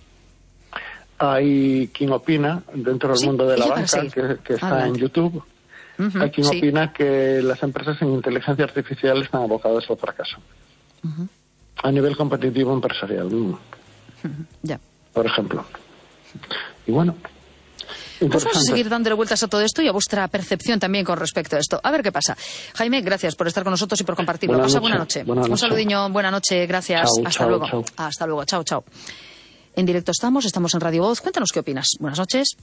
hay quien opina dentro del sí, mundo de la banca, que, que está ah, en YouTube. Uh-huh, Hay quien sí. opina que las empresas en inteligencia artificial están abocadas al fracaso. Uh-huh. A nivel competitivo empresarial. Uh-huh. Ya. Por ejemplo. Y bueno. Pues vamos a seguir dándole vueltas a todo esto y a vuestra percepción también con respecto a esto. A ver qué pasa. Jaime, gracias por estar con nosotros y por compartirlo. Buena Pasa noche. buena noche. Buena Un noche. saludiño, buena noche, gracias. Chao, Hasta chao, luego. Chao. Hasta luego, chao, chao. En directo estamos, estamos en Radio Voz. Cuéntanos qué opinas. Buenas noches.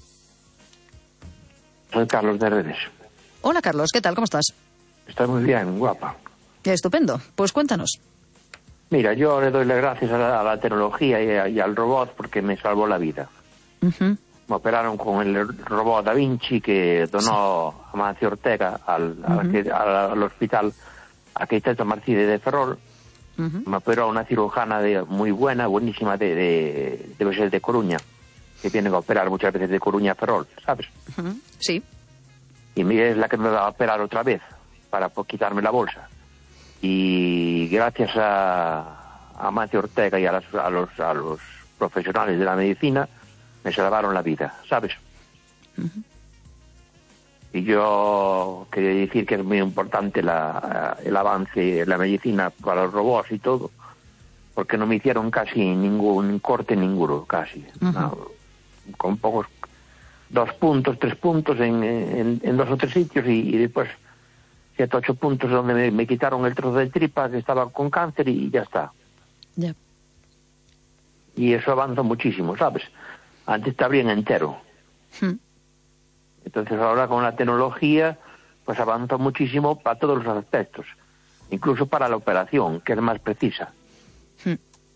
Soy Carlos de Redes. Hola, Carlos, ¿qué tal? ¿Cómo estás? Estoy muy bien, guapa. Estupendo. Pues cuéntanos. Mira, yo le doy las gracias a la, a la tecnología y, a, y al robot porque me salvó la vida. Uh-huh. Me operaron con el robot Da Vinci que donó sí. Amancio Ortega al, uh-huh. al, que, al, al hospital Arquitecto Martínez de Ferrol. Uh-huh. Me operó una cirujana de, muy buena, buenísima, de, de, debe ser de Coruña, que vienen a operar muchas veces de Coruña a Ferrol, ¿sabes? Uh-huh. Sí. Y mira, es la que me va a operar otra vez para pues, quitarme la bolsa. Y gracias a, a Amancio Ortega y a, las, a, los, a los profesionales de la medicina me salvaron la vida, ¿sabes? Uh-huh. Y yo quería decir que es muy importante la, el avance en la medicina para los robots y todo, porque no me hicieron casi ningún corte ninguno, casi. Uh-huh. No, con pocos... dos puntos, tres puntos en, en, en dos o tres sitios y, y después siete, ocho puntos donde me, me quitaron el trozo de tripa que estaba con cáncer y ya está. Yeah. Y eso avanza muchísimo, ¿sabes? Antes te abrían entero. Hmm. Entonces ahora con la tecnología pues avanza muchísimo para todos los aspectos, incluso para la operación, que es más precisa. Hmm.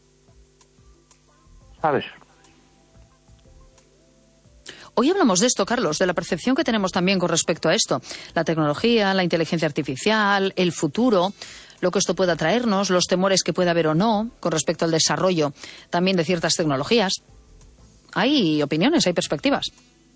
¿Sabes? Hoy hablamos de esto, Carlos, de la percepción que tenemos también con respecto a esto. La tecnología, la inteligencia artificial, el futuro, lo que esto pueda traernos, los temores que pueda haber o no con respecto al desarrollo también de ciertas tecnologías. Hay opiniones, hay perspectivas.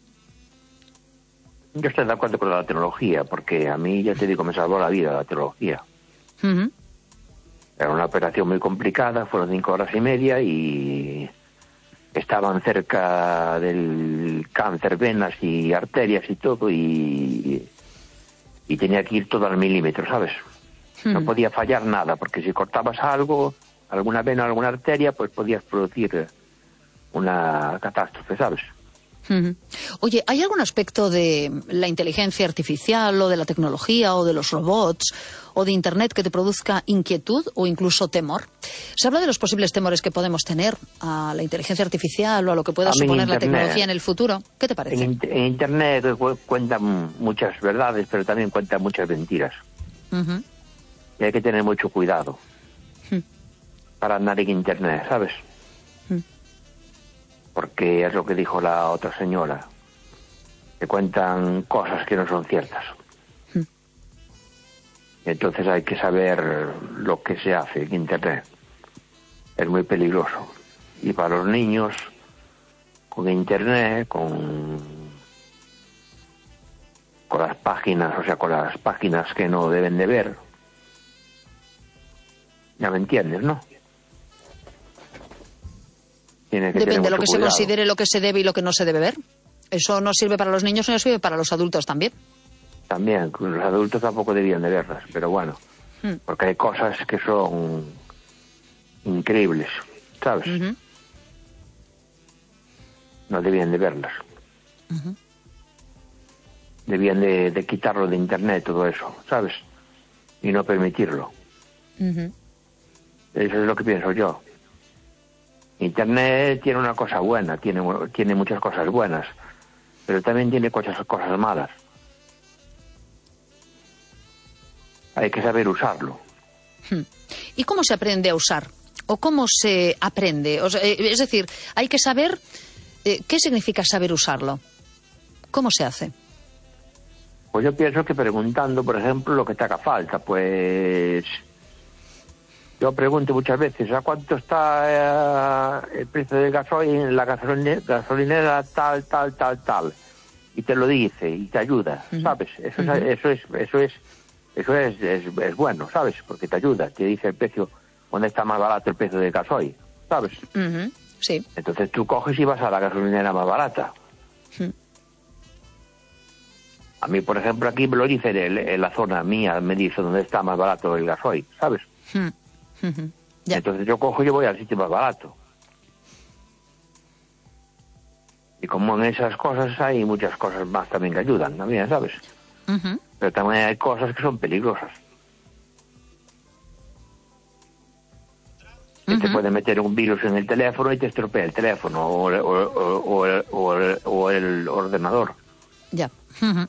Yo estoy de acuerdo con la tecnología, porque a mí, ya te digo, me salvó la vida la tecnología. Uh-huh. Era una operación muy complicada, fueron cinco horas y media y... estaban cerca del cáncer, venas y arterias y todo, y, y tenía que ir todo al milímetro, ¿sabes? Hmm. No podía fallar nada, porque si cortabas algo, alguna vena, alguna arteria, pues podías producir una catástrofe, ¿sabes? Hmm. Oye, ¿hay algún aspecto de la inteligencia artificial o de la tecnología o de los robots o de Internet que te produzca inquietud o incluso temor? Se habla de los posibles temores que podemos tener a la inteligencia artificial o a lo que pueda suponer la tecnología en el futuro. ¿Qué te parece? En, en Internet cuentan muchas verdades, pero también cuentan muchas mentiras. Uh-huh. Y hay que tener mucho cuidado uh-huh. para andar en Internet, ¿sabes? Uh-huh. porque es lo que dijo la otra señora, que cuentan cosas que no son ciertas. Mm. Entonces hay que saber lo que se hace en Internet. Es muy peligroso. Y para los niños, con Internet, con, con las páginas, o sea, con las páginas que no deben de ver, ya me entiendes, ¿no? Tiene que Depende de lo que cuidado. se considere lo que se debe y lo que no se debe ver. Eso no sirve para los niños, no sirve para los adultos también. También, los adultos tampoco debían de verlas, pero bueno, mm. porque hay cosas que son increíbles, ¿sabes? Uh-huh. No debían de verlas. Uh-huh. Debían de, de quitarlo de Internet, todo eso, ¿sabes? Y no permitirlo. Uh-huh. Eso es lo que pienso yo. Internet tiene una cosa buena, tiene, tiene muchas cosas buenas, pero también tiene cosas, cosas malas. Hay que saber usarlo. ¿Y cómo se aprende a usar? ¿O cómo se aprende? O sea, es decir, hay que saber eh, qué significa saber usarlo. ¿Cómo se hace? Pues yo pienso que preguntando, por ejemplo, lo que te haga falta, pues... Yo pregunto muchas veces, ¿a cuánto está eh, el precio del gasoil en la gasolinera, gasolinera tal, tal, tal, tal? Y te lo dice y te ayuda, uh-huh. ¿sabes? Eso, uh-huh. es, eso es, eso es, eso es, es, es bueno, ¿sabes? Porque te ayuda, te dice el precio, dónde está más barato el precio del gasoil, ¿sabes? Uh-huh. Sí. Entonces tú coges y vas a la gasolinera más barata. Uh-huh. A mí, por ejemplo, aquí me lo dice en, en la zona mía, me dice dónde está más barato el gasoil, ¿sabes? Uh-huh. Uh-huh. Ya. Entonces yo cojo y yo voy al sitio más barato. Y como en esas cosas hay muchas cosas más también que ayudan, también, ¿sabes? Uh-huh. Pero también hay cosas que son peligrosas. Uh-huh. Que te puede meter un virus en el teléfono y te estropea el teléfono o, o, o, o, o, el, o el ordenador. Ya. Uh-huh.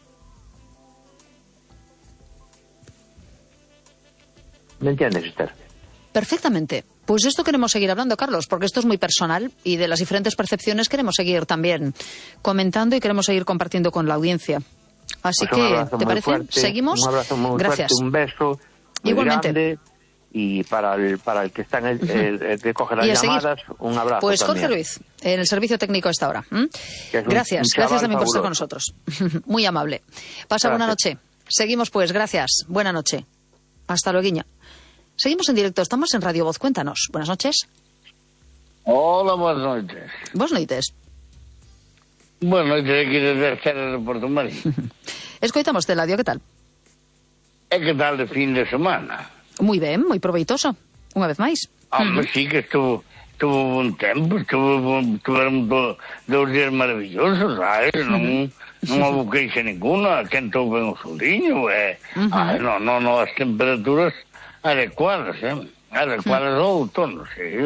¿Me entiendes, Esther? Perfectamente. Pues esto queremos seguir hablando, Carlos, porque esto es muy personal y de las diferentes percepciones queremos seguir también comentando y queremos seguir compartiendo con la audiencia. Así pues que, ¿te parece? Fuerte, ¿Seguimos? Un abrazo muy Gracias. fuerte, un beso muy Igualmente. grande. Y para el, para el que está en el, el, el que coge las llamadas, seguir. Un abrazo. Pues también. Jorge Luis, en el servicio técnico a esta hora. ¿Mm? Es un, gracias, un gracias también fabuloso. por estar con nosotros. Muy amable. Pasa Gracias. buena noche. Seguimos pues, gracias. Buena noche. Hasta luego. Seguimos en directo, estamos en Radio Voz. Cuéntanos. Buenas noches. Hola, buenas noches. Buenas noches. Buenas noches, aquí desde el Cerro de Porto Marín. Escoitamos de Ladio, que tal? E que tal de fin de semana? Moi ben, moi proveitoso. Unha vez máis. Ah, uh-huh. Pues sí que estuvo, estuvo buen tempo, estuvo, estuveron do, dos días maravillosos, sabes? Uh-huh. Non, non houve queixa ninguna, quentou ben o soliño, eh? Uh-huh. Ah, no, no, no, as temperaturas adecuadas, eh? Adecuadas uh-huh. ao outono, sí.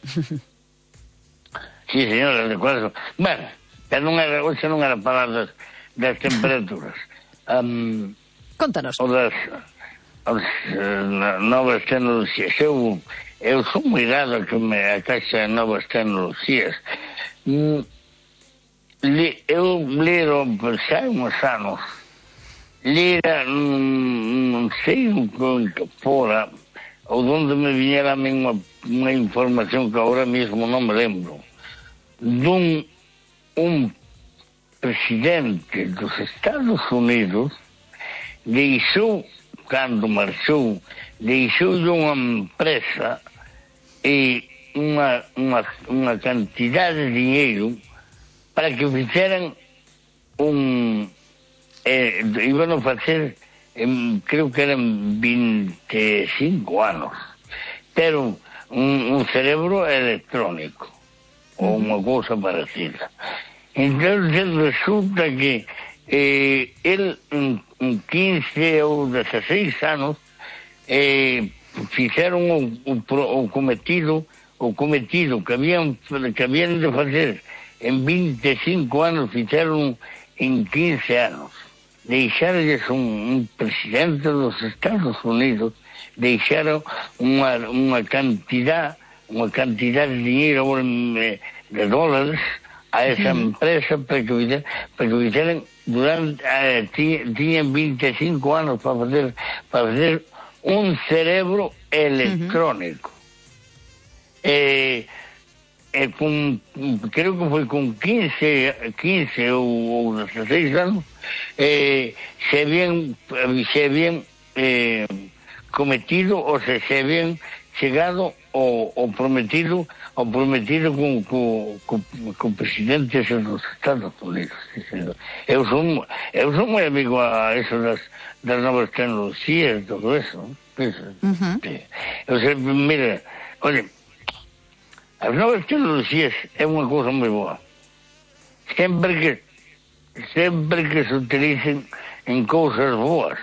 Sí, señor, adecuadas. Bueno, pero non era, hoxe non era para das, das temperaturas. Um, Contanos. O das... as uh, novas tecnologías. Eu, eu sou moi dado que me acaxa novas tecnologías. Mm, li, eu lero, xa uns anos, lera, mm, non sei con que fora, ou donde me viñera a mí unha, unha información que ahora mesmo non me lembro, dun un presidente dos Estados Unidos deixou cando marchou, deixou unha empresa e unha, unha, unha cantidade de dinheiro para que fixeran un... Eh, iban a facer, eh, creo que eran vinte e cinco anos, pero un, un cerebro electrónico, ou unha cousa parecida. Entón, resulta que eh, el... en quince ou dezasseis anos eh, fixeron o, o, o cometido o cometido que habían que habían de facer en vinte e cinco anos, fixeron en quince anos. Deixarles un, un presidente dos Estados Unidos, deixaron unha, unha cantidad unha cantidad de dinheiro, de dólares a esa empresa para que fixeran, para que fixeran durante eh, tiñan vinte e cinco anos para facer para facer un cerebro electrónico. Uh-huh. eh, eh, con, creo que foi con quince, quince ou, ou dezasseis anos eh, se habían se habían eh, cometido, ou se, se habían chegado o, o prometido o prometido con, con, con, con presidentes dos Estados Unidos. Eu son, eu son moi amigo a eso das, das novas tecnologías, todo eso. Uh-huh. Eu sempre, mira, oye, as novas tecnologías é unha cousa moi boa. Sempre que sempre que se utilicen en cousas boas.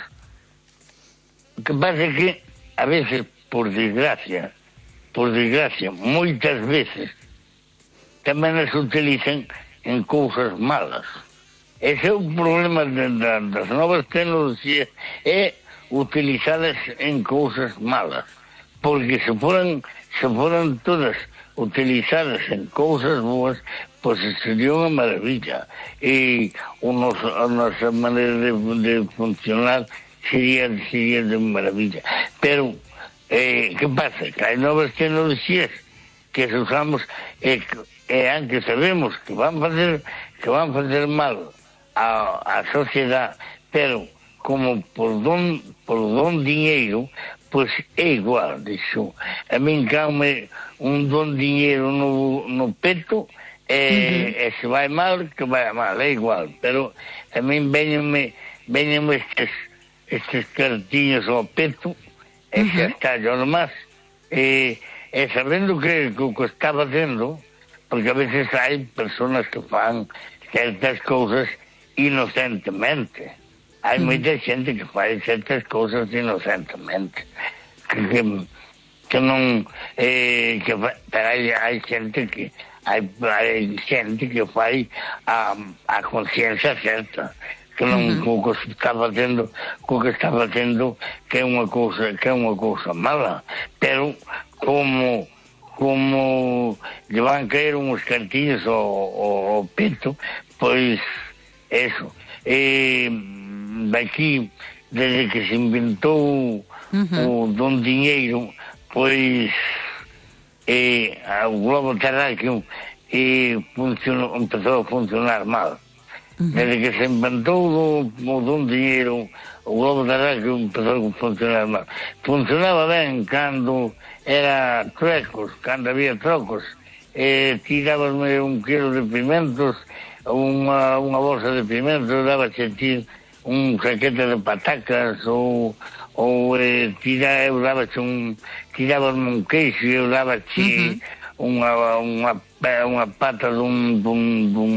O que pasa é que a veces, por desgracia, por desgracia, moitas veces tamén as utilizan en cousas malas. Ese é o problema de, de, das novas tecnologías, é utilizadas en cousas malas, porque se foran, se foran todas utilizadas en cousas boas, pois sería unha maravilla, e a nosa maneira de, de funcionar sería, sería de maravilla. Pero Eh, que pasa? Que hai novas tecnologías que se usamos e, e aunque sabemos que van facer que van facer mal a, a sociedade, pero como por don por don dinheiro, pois é igual, dixo. A min caume un don dinheiro no, no peto e, uh-huh. e se vai mal, que vai mal, é igual, pero a min veñenme veñenme estes estes cartiños ao peto. E xa está, yo nomás, e, e sabendo que o que está facendo, porque a veces hai personas que fan certas cousas inocentemente. Hai moita xente que fai certas cousas inocentemente. Que, que, que non... Eh, que, pero hai, hai xente que... Hai, hai xente que fai a, a conciencia certa. Que non uh-huh. co que está facendo co que está facendo que é unha cousa que é unha cousa mala, pero como como lle van caer uns cantillos ao, ao, ao peto, pois eso e daqui desde que se inventou uh-huh. o don dinheiro, pois e, o globo terráqueo e funcionou, empezou a funcionar mal. Desde que se inventou o, o don dinheiro, o globo terráqueo empezou a funcionar mal. Funcionaba ben cando era truecos, cando había trocos. Eh, tirábasme un kilo de pimentos, unha, unha bolsa de pimentos, daba sentir un saquete de patacas, ou, ou eh, tira, eu daba un, tirábasme un queixo e eu daba uh-huh. unha, unha, unha pata dun... dun, dun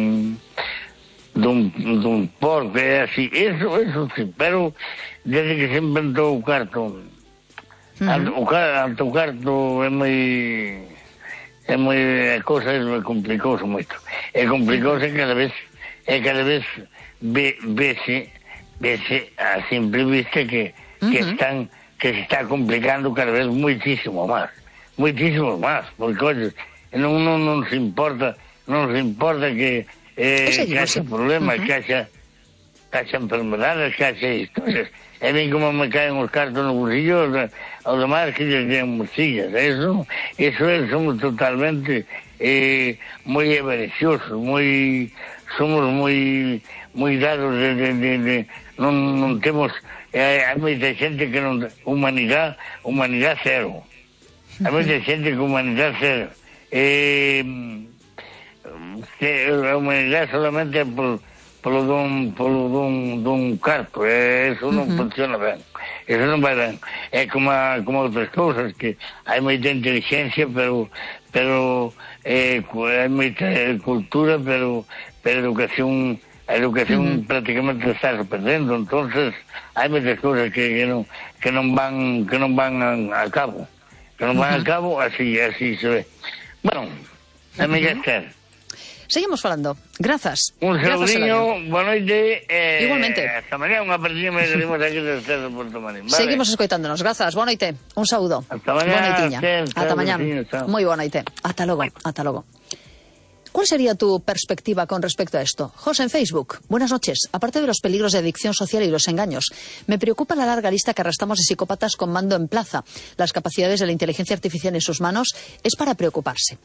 dun, dun porco, é así, eso, eso sí, pero desde que se inventou o carto, uh-huh. o, car, o carto é moi, é moi, a cosa é complicouse moito, é complicouse cada vez, é cada vez ve, vese, vese a simple vista que, uh-huh. que están, que se está complicando cada vez muitísimo máis, muitísimo máis, porque, oye, non, non, non se importa, non se importa que Eh, que haxa problemas, uh-huh. que haxa que haxa enfermedades, que haxa historias. E ben como me caen os cartos no bolsillo, os demais que lles den morcillas. Eso, eso é, somos totalmente eh, moi avariciosos, moi, somos moi moi dados de, de, de, de non, non temos, eh, hai moita xente que non, humanidade, humanidade cero. Hai moita xente que humanidade cero. Eh, que a humanidade solamente é por, polo don, polo don, don carto, e eso non uh-huh. funciona ben, eso non vai ben. É como, a, como outras cousas, que hai moita inteligencia, pero pero eh, hai moita cultura, pero pero educación, a educación uh-huh. prácticamente está perdendo, entonces hai moitas cousas que, que non que non van que non van a, a cabo, que non van uh-huh. a cabo, así así se ve. Bueno, amiga uh-huh. Esther, seguimos falando. Grazas. Un saludiño, boa noite. Eh, Igualmente. Hasta mañá, unha partida me queremos aquí de Esther de Porto Marín. Vale? Seguimos escoitándonos. Grazas, boa noite. Un saúdo. Hasta mañá. Boa noitiña. Ata mañá. Moi boa noite. Ata logo, ata logo. ¿Cuál sería tu perspectiva con respecto a esto? José en Facebook. Buenas noches. Aparte de los peligros de adicción social y los engaños, me preocupa la larga lista que arrastramos de psicópatas con mando en plaza. Las capacidades de la inteligencia artificial en sus manos es para preocuparse.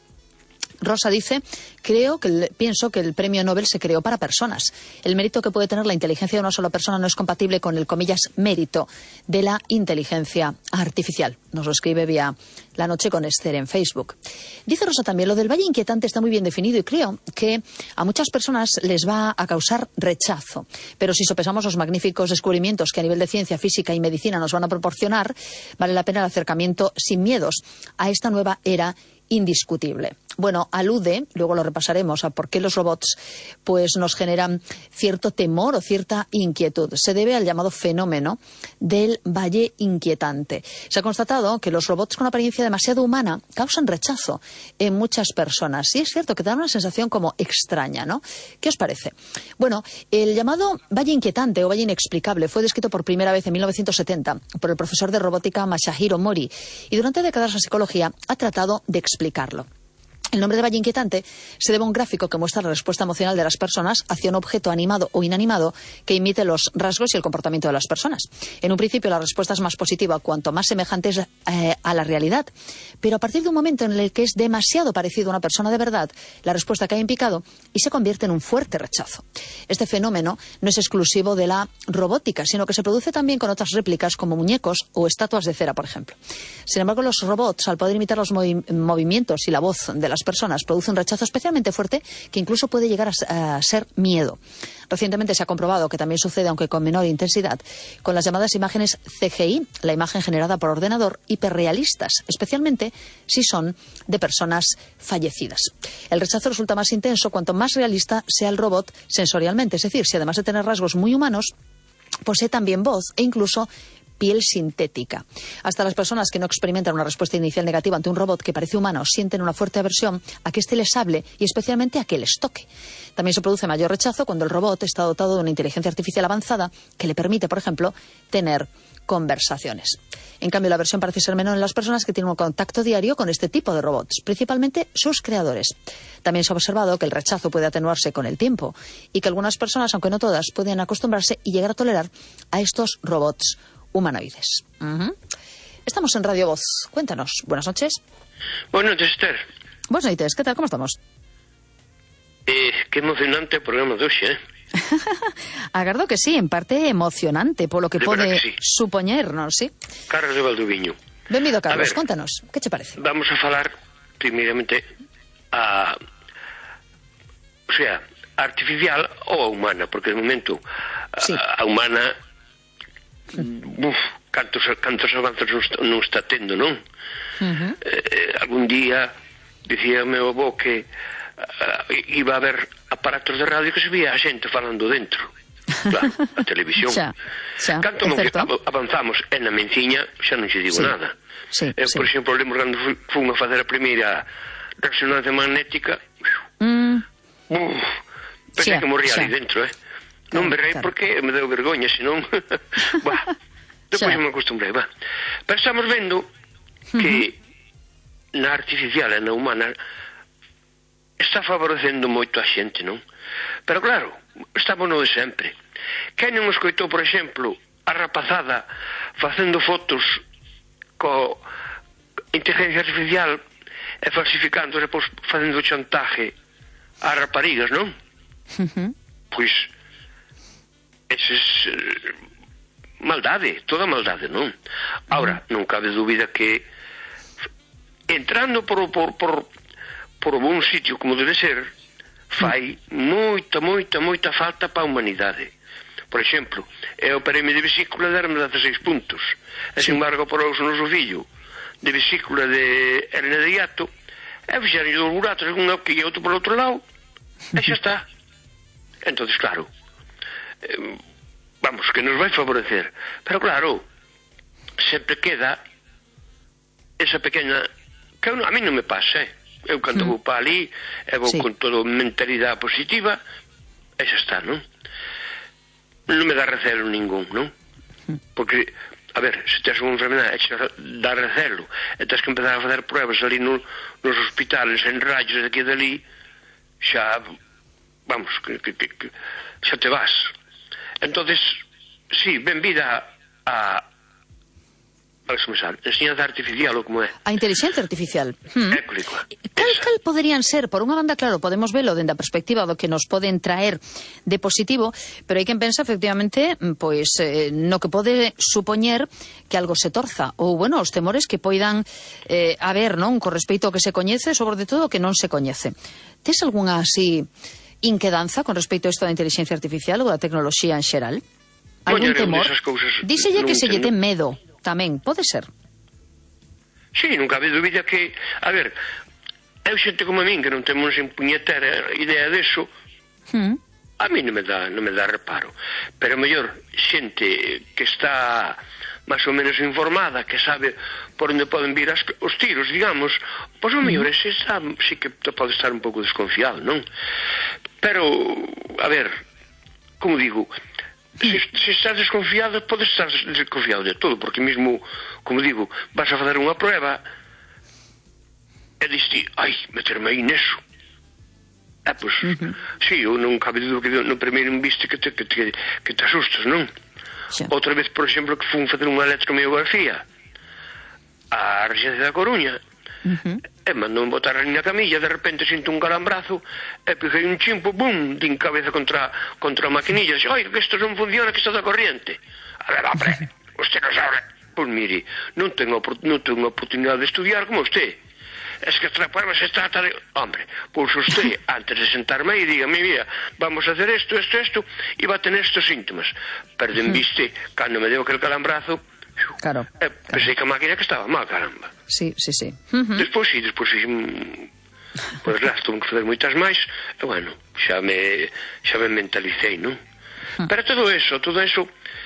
Rosa dice, creo que el, pienso que el premio Nobel se creó para personas. El mérito que puede tener la inteligencia de una sola persona no es compatible con el, comillas, mérito de la inteligencia artificial. Nos lo escribe vía La Noche con Esther en Facebook. Dice Rosa también, lo del valle inquietante está muy bien definido y creo que a muchas personas les va a causar rechazo. Pero si sopesamos los magníficos descubrimientos que a nivel de ciencia, física y medicina nos van a proporcionar, vale la pena el acercamiento sin miedos a esta nueva era indiscutible. Bueno, alude, luego lo repasaremos, a por qué los robots pues nos generan cierto temor o cierta inquietud. Se debe al llamado fenómeno del valle inquietante. Se ha constatado que los robots con apariencia demasiado humana causan rechazo en muchas personas. Y es cierto que dan una sensación como extraña, ¿no? ¿Qué os parece? Bueno, el llamado valle inquietante o valle inexplicable fue descrito por primera vez en mil novecientos setenta por el profesor de robótica Masahiro Mori y durante décadas la psicología ha tratado de explicarlo. El nombre de valle inquietante se debe a un gráfico que muestra la respuesta emocional de las personas hacia un objeto animado o inanimado que imite los rasgos y el comportamiento de las personas. En un principio la respuesta es más positiva cuanto más semejante es eh, a la realidad, pero a partir de un momento en el que es demasiado parecido a una persona de verdad, la respuesta cae en picado y se convierte en un fuerte rechazo. Este fenómeno no es exclusivo de la robótica, sino que se produce también con otras réplicas como muñecos o estatuas de cera, por ejemplo. Sin embargo, los robots, al poder imitar los movi- movimientos y la voz de las personas, produce un rechazo especialmente fuerte que incluso puede llegar a, a ser miedo. Recientemente se ha comprobado que también sucede, aunque con menor intensidad, con las llamadas imágenes C G I, la imagen generada por ordenador, hiperrealistas, especialmente si son de personas fallecidas. El rechazo resulta más intenso cuanto más realista sea el robot sensorialmente, es decir, si además de tener rasgos muy humanos, posee también voz e incluso piel sintética. Hasta las personas que no experimentan una respuesta inicial negativa ante un robot que parece humano sienten una fuerte aversión a que éste les hable y especialmente a que les toque. También se produce mayor rechazo cuando el robot está dotado de una inteligencia artificial avanzada que le permite, por ejemplo, tener conversaciones. En cambio, la aversión parece ser menor en las personas que tienen un contacto diario con este tipo de robots, principalmente sus creadores. También se ha observado que el rechazo puede atenuarse con el tiempo y que algunas personas, aunque no todas, pueden acostumbrarse y llegar a tolerar a estos robots humanoides. Uh-huh. Estamos en Radio Voz. Cuéntanos. Buenas noches. Buenas noches, Esther. Buenas noches. ¿Qué tal? ¿Cómo estamos? Eh, qué emocionante o programa de hoxe, eh? Agardo que sí, en parte emocionante, polo que de pode que sí. supoñernos, sí? Carlos de Valdoviño. Benvido, Carlos. ver, Cuéntanos. Que che parece? Vamos a falar, primeiramente, a... O sea, a artificial ou a humana, porque de momento sí. a, a humana... Uf, cantos, cantos avanzos non está, non está tendo, non? Uh-huh. Eh, algún día dicía o meu avó que uh, iba a haber aparatos de radio que se vía a xente falando dentro. Claro, a televisión. xa, xa, Canto non certo. avanzamos en a menciña, xa non se digo sí. nada. Sí, eh, sí. Por exemplo, lembro cando fun a fazer a primeira resonancia magnética. Mm. Uf, pensei xa, que morría xa. ali dentro, eh? Non me rei claro. porque me deu vergoña, senón... bah, depois me acostumbrei, va. Pero estamos vendo que uh-huh. na artificial e na humana está favorecendo moito a xente, non? Pero claro, estamos no de sempre. Quen non escoitou, por exemplo, a rapazada facendo fotos co inteligencia artificial e falsificando, e depois facendo chantaje a raparigas, non? Uh-huh. Pois eses uh, maldade, toda maldade, non? Ahora, non cabe dúbida que entrando por por por por un sitio como debe ser, fai moita, moita, moita falta para a humanidade. Por exemplo, eu opereime de vesícula e deram dezaseis puntos. E, sin embargo, por o noso fillo de vesícula de hernia de hiato, e fixeron dos buratos, un aquí e outro por outro lado, e xa está. Entonces, claro, eh, vamos, que nos vai favorecer. Pero claro, sempre queda esa pequena... que a mí non me pasa, eh? Eu cando mm. vou para ali, e vou sí. con toda mentalidade positiva, e xa está, non? Non me dá recelo ningún, non? Mm. Porque, a ver, se tens unha enfermedade, e dá recelo, e tens que empezar a fazer pruebas ali no, nos hospitales, en rayos, de aquí e dali, xa, vamos, que, que, que xa te vas. Entonces, sí, benvida a a enseñanza artificial, ou como é? A inteligencia artificial. Hmm. É, curico. Cal, cal poderían ser? Por unha banda, claro, podemos velo dende a perspectiva do que nos poden traer de positivo, pero hai quen pensa, efectivamente, pois, eh, no que pode supoñer que algo se torza, ou, bueno, os temores que poidan eh, haber, non? Con respecto ao que se coñece, sobre todo que non se coñece. Tes algunha, así, inquedanza con respecto a isto da inteligencia artificial ou da tecnoloxía en xeral? Algún temor? Díselle que se lle ten medo. Tamén, pode ser. Sí, non cabe dúbida que, a ver, eu xente como a min que non temos en puñetera idea deso, mm. a mí non me dá non me dá reparo, pero mellor xente que está máis ou menos informada, que sabe por onde poden vir as, os tiros, digamos, pois o mellor ese está, sí que pode estar un pouco desconfiado, non? Pero, a ver, como digo, Se, se estás desconfiado, podes estar desconfiado de todo, porque mesmo, como digo, vas a fazer unha prueba e diste, ai, meterme aí neso. Ah, pois, uh-huh. sí, eu non cabe dúbida que no primeiro viste que te, que te, que te asustas, non? Sí. Outra vez, por exemplo, que fun fazer unha electromiografía á Residencia da Coruña, uh-huh. e mandou botar ali na camilla, de repente sinto un calambrazo e pixei un chimpo, bum, din cabeza contra contra a maquinilla, e oi, que isto non funciona, que isto da corriente. A ver, hombre, usted non sabe. Pois mire, non tengo, non tengo oportunidade de estudiar como usted. Es que esta prueba se trata de... Hombre, pois usted, antes de sentarme aí, dígame, mira, vamos a hacer esto, esto, esto, e va a tener estos síntomas. Pero en viste, cando me deu aquel calambrazo, claro, eh, pensei que a máquina que estaba mal, caramba. Sí, sí, sí. Uh-huh. Despois, sí, despois fiz pois lá, tuve que fazer moitas máis e, bueno, xa me xa me mentalicei, non? Uh-huh. Pero todo eso, todo eso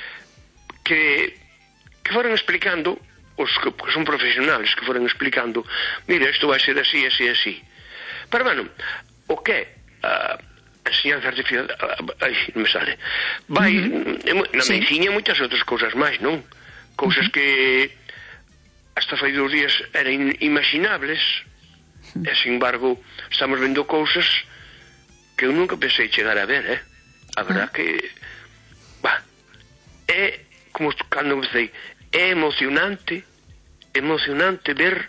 que que foron explicando os que, que son profesionales, que foron explicando, mira, isto vai ser así, así, así. Pero, bueno, o que a uh, enseñanza artificial, uh, ai, non me sale, vai, uh-huh. na sí. medicina moitas outras cousas máis, non? Cousas uh-huh. que hasta fai dos días eran imaginables, uh-huh. e, sin embargo, estamos vendo cousas que eu nunca pensei chegar a ver, eh? A verdad uh-huh. que, bah, é, como cando pensei, é emocionante, emocionante ver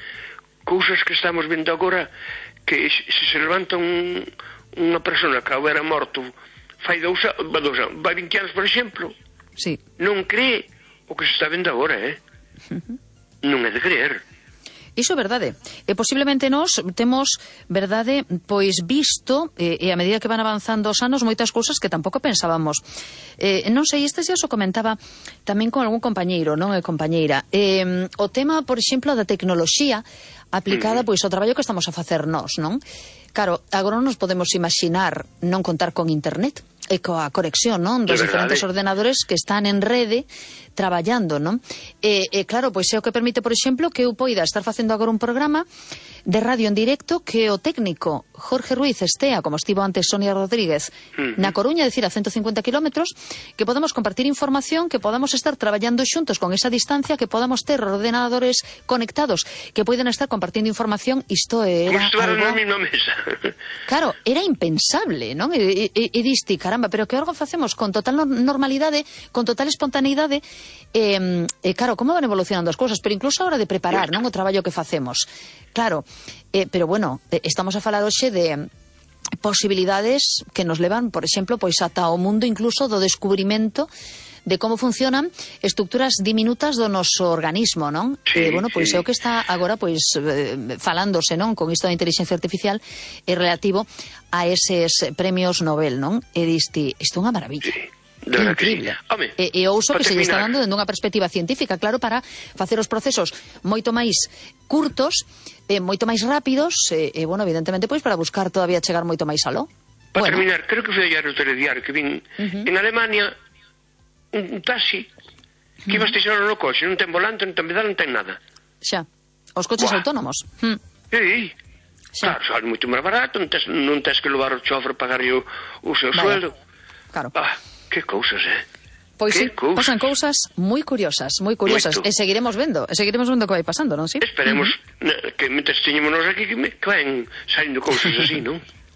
cousas que estamos vendo agora, que se se levanta un, unha persona que era morto fai dous anos, vai vinte anos, por exemplo, sí. non cree o que se está vendo agora, eh? Uh-huh. Non é de creer. Iso é verdade. E posiblemente nós temos, verdade, pois visto, e, e a medida que van avanzando os anos, moitas cousas que tampouco pensábamos. Eh, non sei, este xa o comentaba tamén con algún compañeiro, non é compañeira. Eh, o tema, por exemplo, da tecnoloxía aplicada, pois, ao traballo que estamos a facer nós, non? Claro, agora nos podemos imaginar non contar con internet e coa conexión, non? Dos diferentes ordenadores que están en rede traballando, non? E, e claro, pois é o que permite, por exemplo, que eu poida estar facendo agora un programa de radio en directo que o técnico Jorge Ruiz estea, como estivo antes Sonia Rodríguez, uh-huh. na Coruña, decir, a ciento cincuenta kilómetros, que podamos compartir información, que podamos estar traballando xuntos con esa distancia, que podamos ter ordenadores conectados, que poiden estar compartindo información. Isto era pues algo... na mesma mesa. Claro, era impensable, non? E, e, e diste, caramba, pero que algo facemos con total normalidade, con total espontaneidade, e, e claro, como van evolucionando as cousas, pero incluso a hora de preparar, non, o traballo que facemos. Claro, eh, pero bueno, eh, estamos a falar hoxe de posibilidades que nos levan, por exemplo, pois ata o mundo incluso do descubrimento de como funcionan estructuras diminutas do noso organismo, non? Sí, eh, bueno, pois sí. é o que está agora pois eh, falándose, non? Con isto da inteligencia artificial é relativo a eses premios Nobel, non? E diste, isto é unha maravilla. Sí. De verdad que sí. Home, e, e o uso que se lle está dando dende unha perspectiva científica, claro, para facer os procesos moito máis curtos, eh, moito máis rápidos, e, eh, bueno, evidentemente, pois para buscar todavía chegar moito máis aló. Para bueno. terminar, creo que foi ayer o telediario que vin uh-huh. en Alemania un, un taxi que uh-huh. iba estacionado no coche, non ten volante, non ten pedal, non ten nada. Xa, os coches Buah. autónomos. Hmm. Sí, xa. Claro, sale moito máis barato, non tes, non tes que levar o chofer pagar o, o seu Vaya. sueldo. Claro. Ah, que cousas, eh? Pois sí, cousas? pasan cousas moi curiosas, moi curiosas, Moito. e seguiremos vendo, e seguiremos vendo que vai pasando, non? Sí? Esperemos uh-huh. que mentres teñemos aquí que, me, que vayan saindo cousas así, non?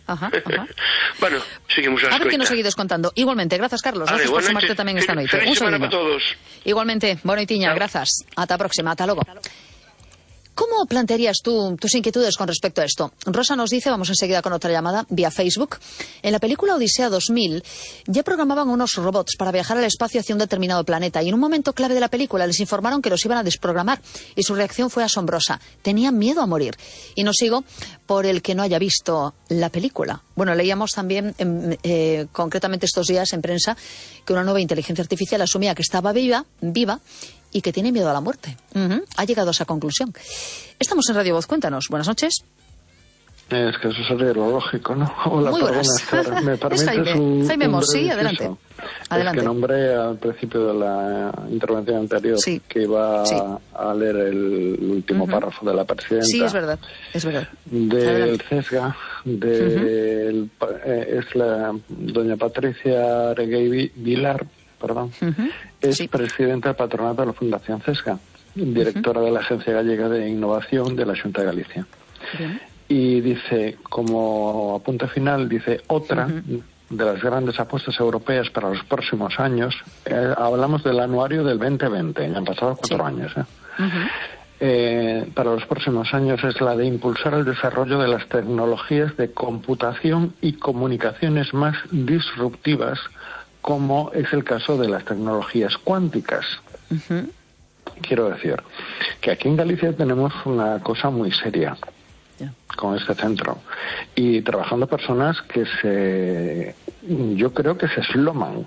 Ajá, ajá. Bueno, seguimos a A ver qué nos seguides contando. Igualmente, gracias, Carlos. Vale, Gracias por buenas sumarte noches. tamén esta noite. Feliz Un semana saludo. para todos. Igualmente, boa noitiña, grazas. Ata a próxima, ata logo. ¿Cómo plantearías tú tus inquietudes con respecto a esto? Rosa nos dice, vamos enseguida con otra llamada, vía Facebook. En la película Odisea dos mil ya programaban unos robots para viajar al espacio hacia un determinado planeta y en un momento clave de la película les informaron que los iban a desprogramar y su reacción fue asombrosa. Tenían miedo a morir. Y no sigo por el que no haya visto la película. Bueno, leíamos también, eh, concretamente estos días en prensa, que una nueva inteligencia artificial asumía que estaba viva, viva, y que tiene miedo a la muerte. Uh-huh. Ha llegado a esa conclusión. Estamos en Radio Voz, cuéntanos. Buenas noches. Es que eso sería lo lógico, ¿no? Hola, Muy buenas. perdona, ¿me permites Jaime, un, Jaime un Mos, sí, breve adelante. inciso? Adelante. Es que nombré al principio de la intervención anterior sí. que iba sí. a leer el último uh-huh. párrafo de la presidenta. Sí, es verdad, es verdad. Del CESGA, del, uh-huh. eh, es la doña Patricia Aregui Vilar, perdón, uh-huh. es sí. presidenta del patronato de la Fundación CESGA, directora uh-huh. de la Agencia Gallega de Innovación de la Xunta de Galicia. Bien. Y dice, como apunte final, dice, otra uh-huh. de las grandes apuestas europeas para los próximos años, eh, hablamos del anuario del veinte veinte, ya han pasado cuatro sí. años, ¿eh? Uh-huh. Eh, para los próximos años es la de impulsar el desarrollo de las tecnologías de computación y comunicaciones más disruptivas, como es el caso de las tecnologías cuánticas. Uh-huh. Quiero decir que aquí en Galicia tenemos una cosa muy seria yeah. con este centro y trabajando personas que se, yo creo que se esloman,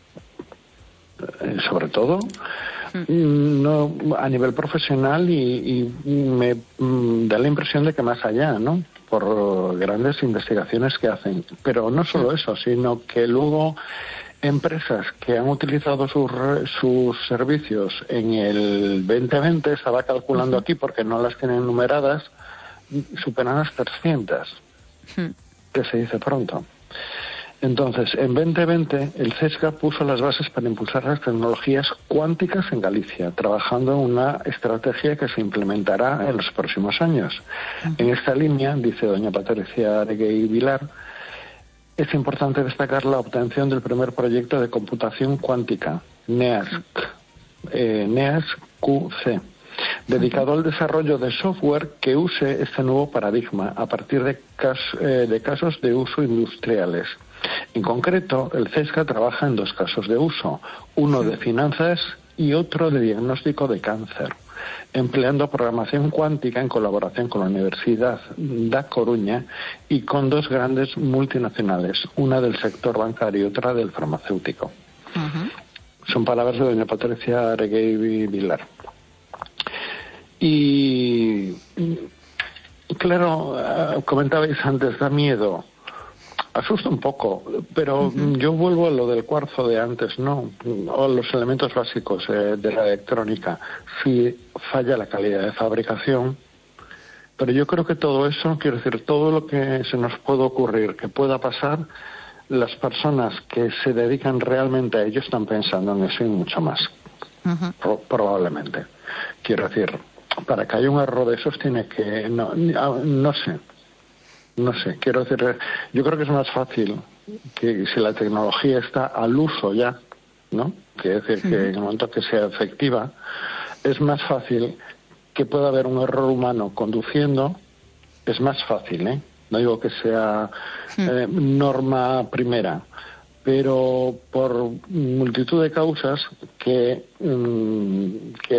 eh, sobre todo mm. no a nivel profesional y, y me mm, da la impresión de que más allá, ¿no? Por grandes investigaciones que hacen, pero no solo eso, sino que luego empresas que han utilizado sus, sus servicios en el veinte veinte, estaba calculando uh-huh. aquí porque no las tienen numeradas, superan las trescientas, uh-huh. que se dice pronto. Entonces, en veinte veinte, el CESGA puso las bases para impulsar las tecnologías cuánticas en Galicia, trabajando en una estrategia que se implementará en los próximos años. Uh-huh. En esta línea, dice doña Patricia Aregui Vilar, es importante destacar la obtención del primer proyecto de computación cuántica, NEASC, eh, NEASC-Q C, dedicado al desarrollo de software que use este nuevo paradigma a partir de, cas eh, de casos de uso industriales. En concreto, el CESGA trabaja en dos casos de uso, uno de finanzas y otro de diagnóstico de cáncer, empleando programación cuántica en colaboración con la Universidad da Coruña y con dos grandes multinacionales, una del sector bancario y otra del farmacéutico. Uh-huh. Son palabras de doña Patricia Aregui Vilar. Y, claro, comentabais antes, da miedo. Asusta un poco, pero uh-huh. yo vuelvo a lo del cuarzo de antes, ¿no? O los elementos básicos eh, de la electrónica. Si falla la calidad de fabricación, pero yo creo que todo eso, quiero decir, todo lo que se nos puede ocurrir, que pueda pasar, las personas que se dedican realmente a ello están pensando en eso y mucho más. Uh-huh. Pro- probablemente. Quiero decir, para que haya un error de esos tiene que, no, no sé. No sé, quiero decir, yo creo que es más fácil que si la tecnología está al uso ya, ¿no? Quiere decir que en el momento que sea efectiva, es más fácil que pueda haber un error humano conduciendo, es más fácil, ¿eh? No digo que sea eh, norma primera, pero por multitud de causas que, mmm, que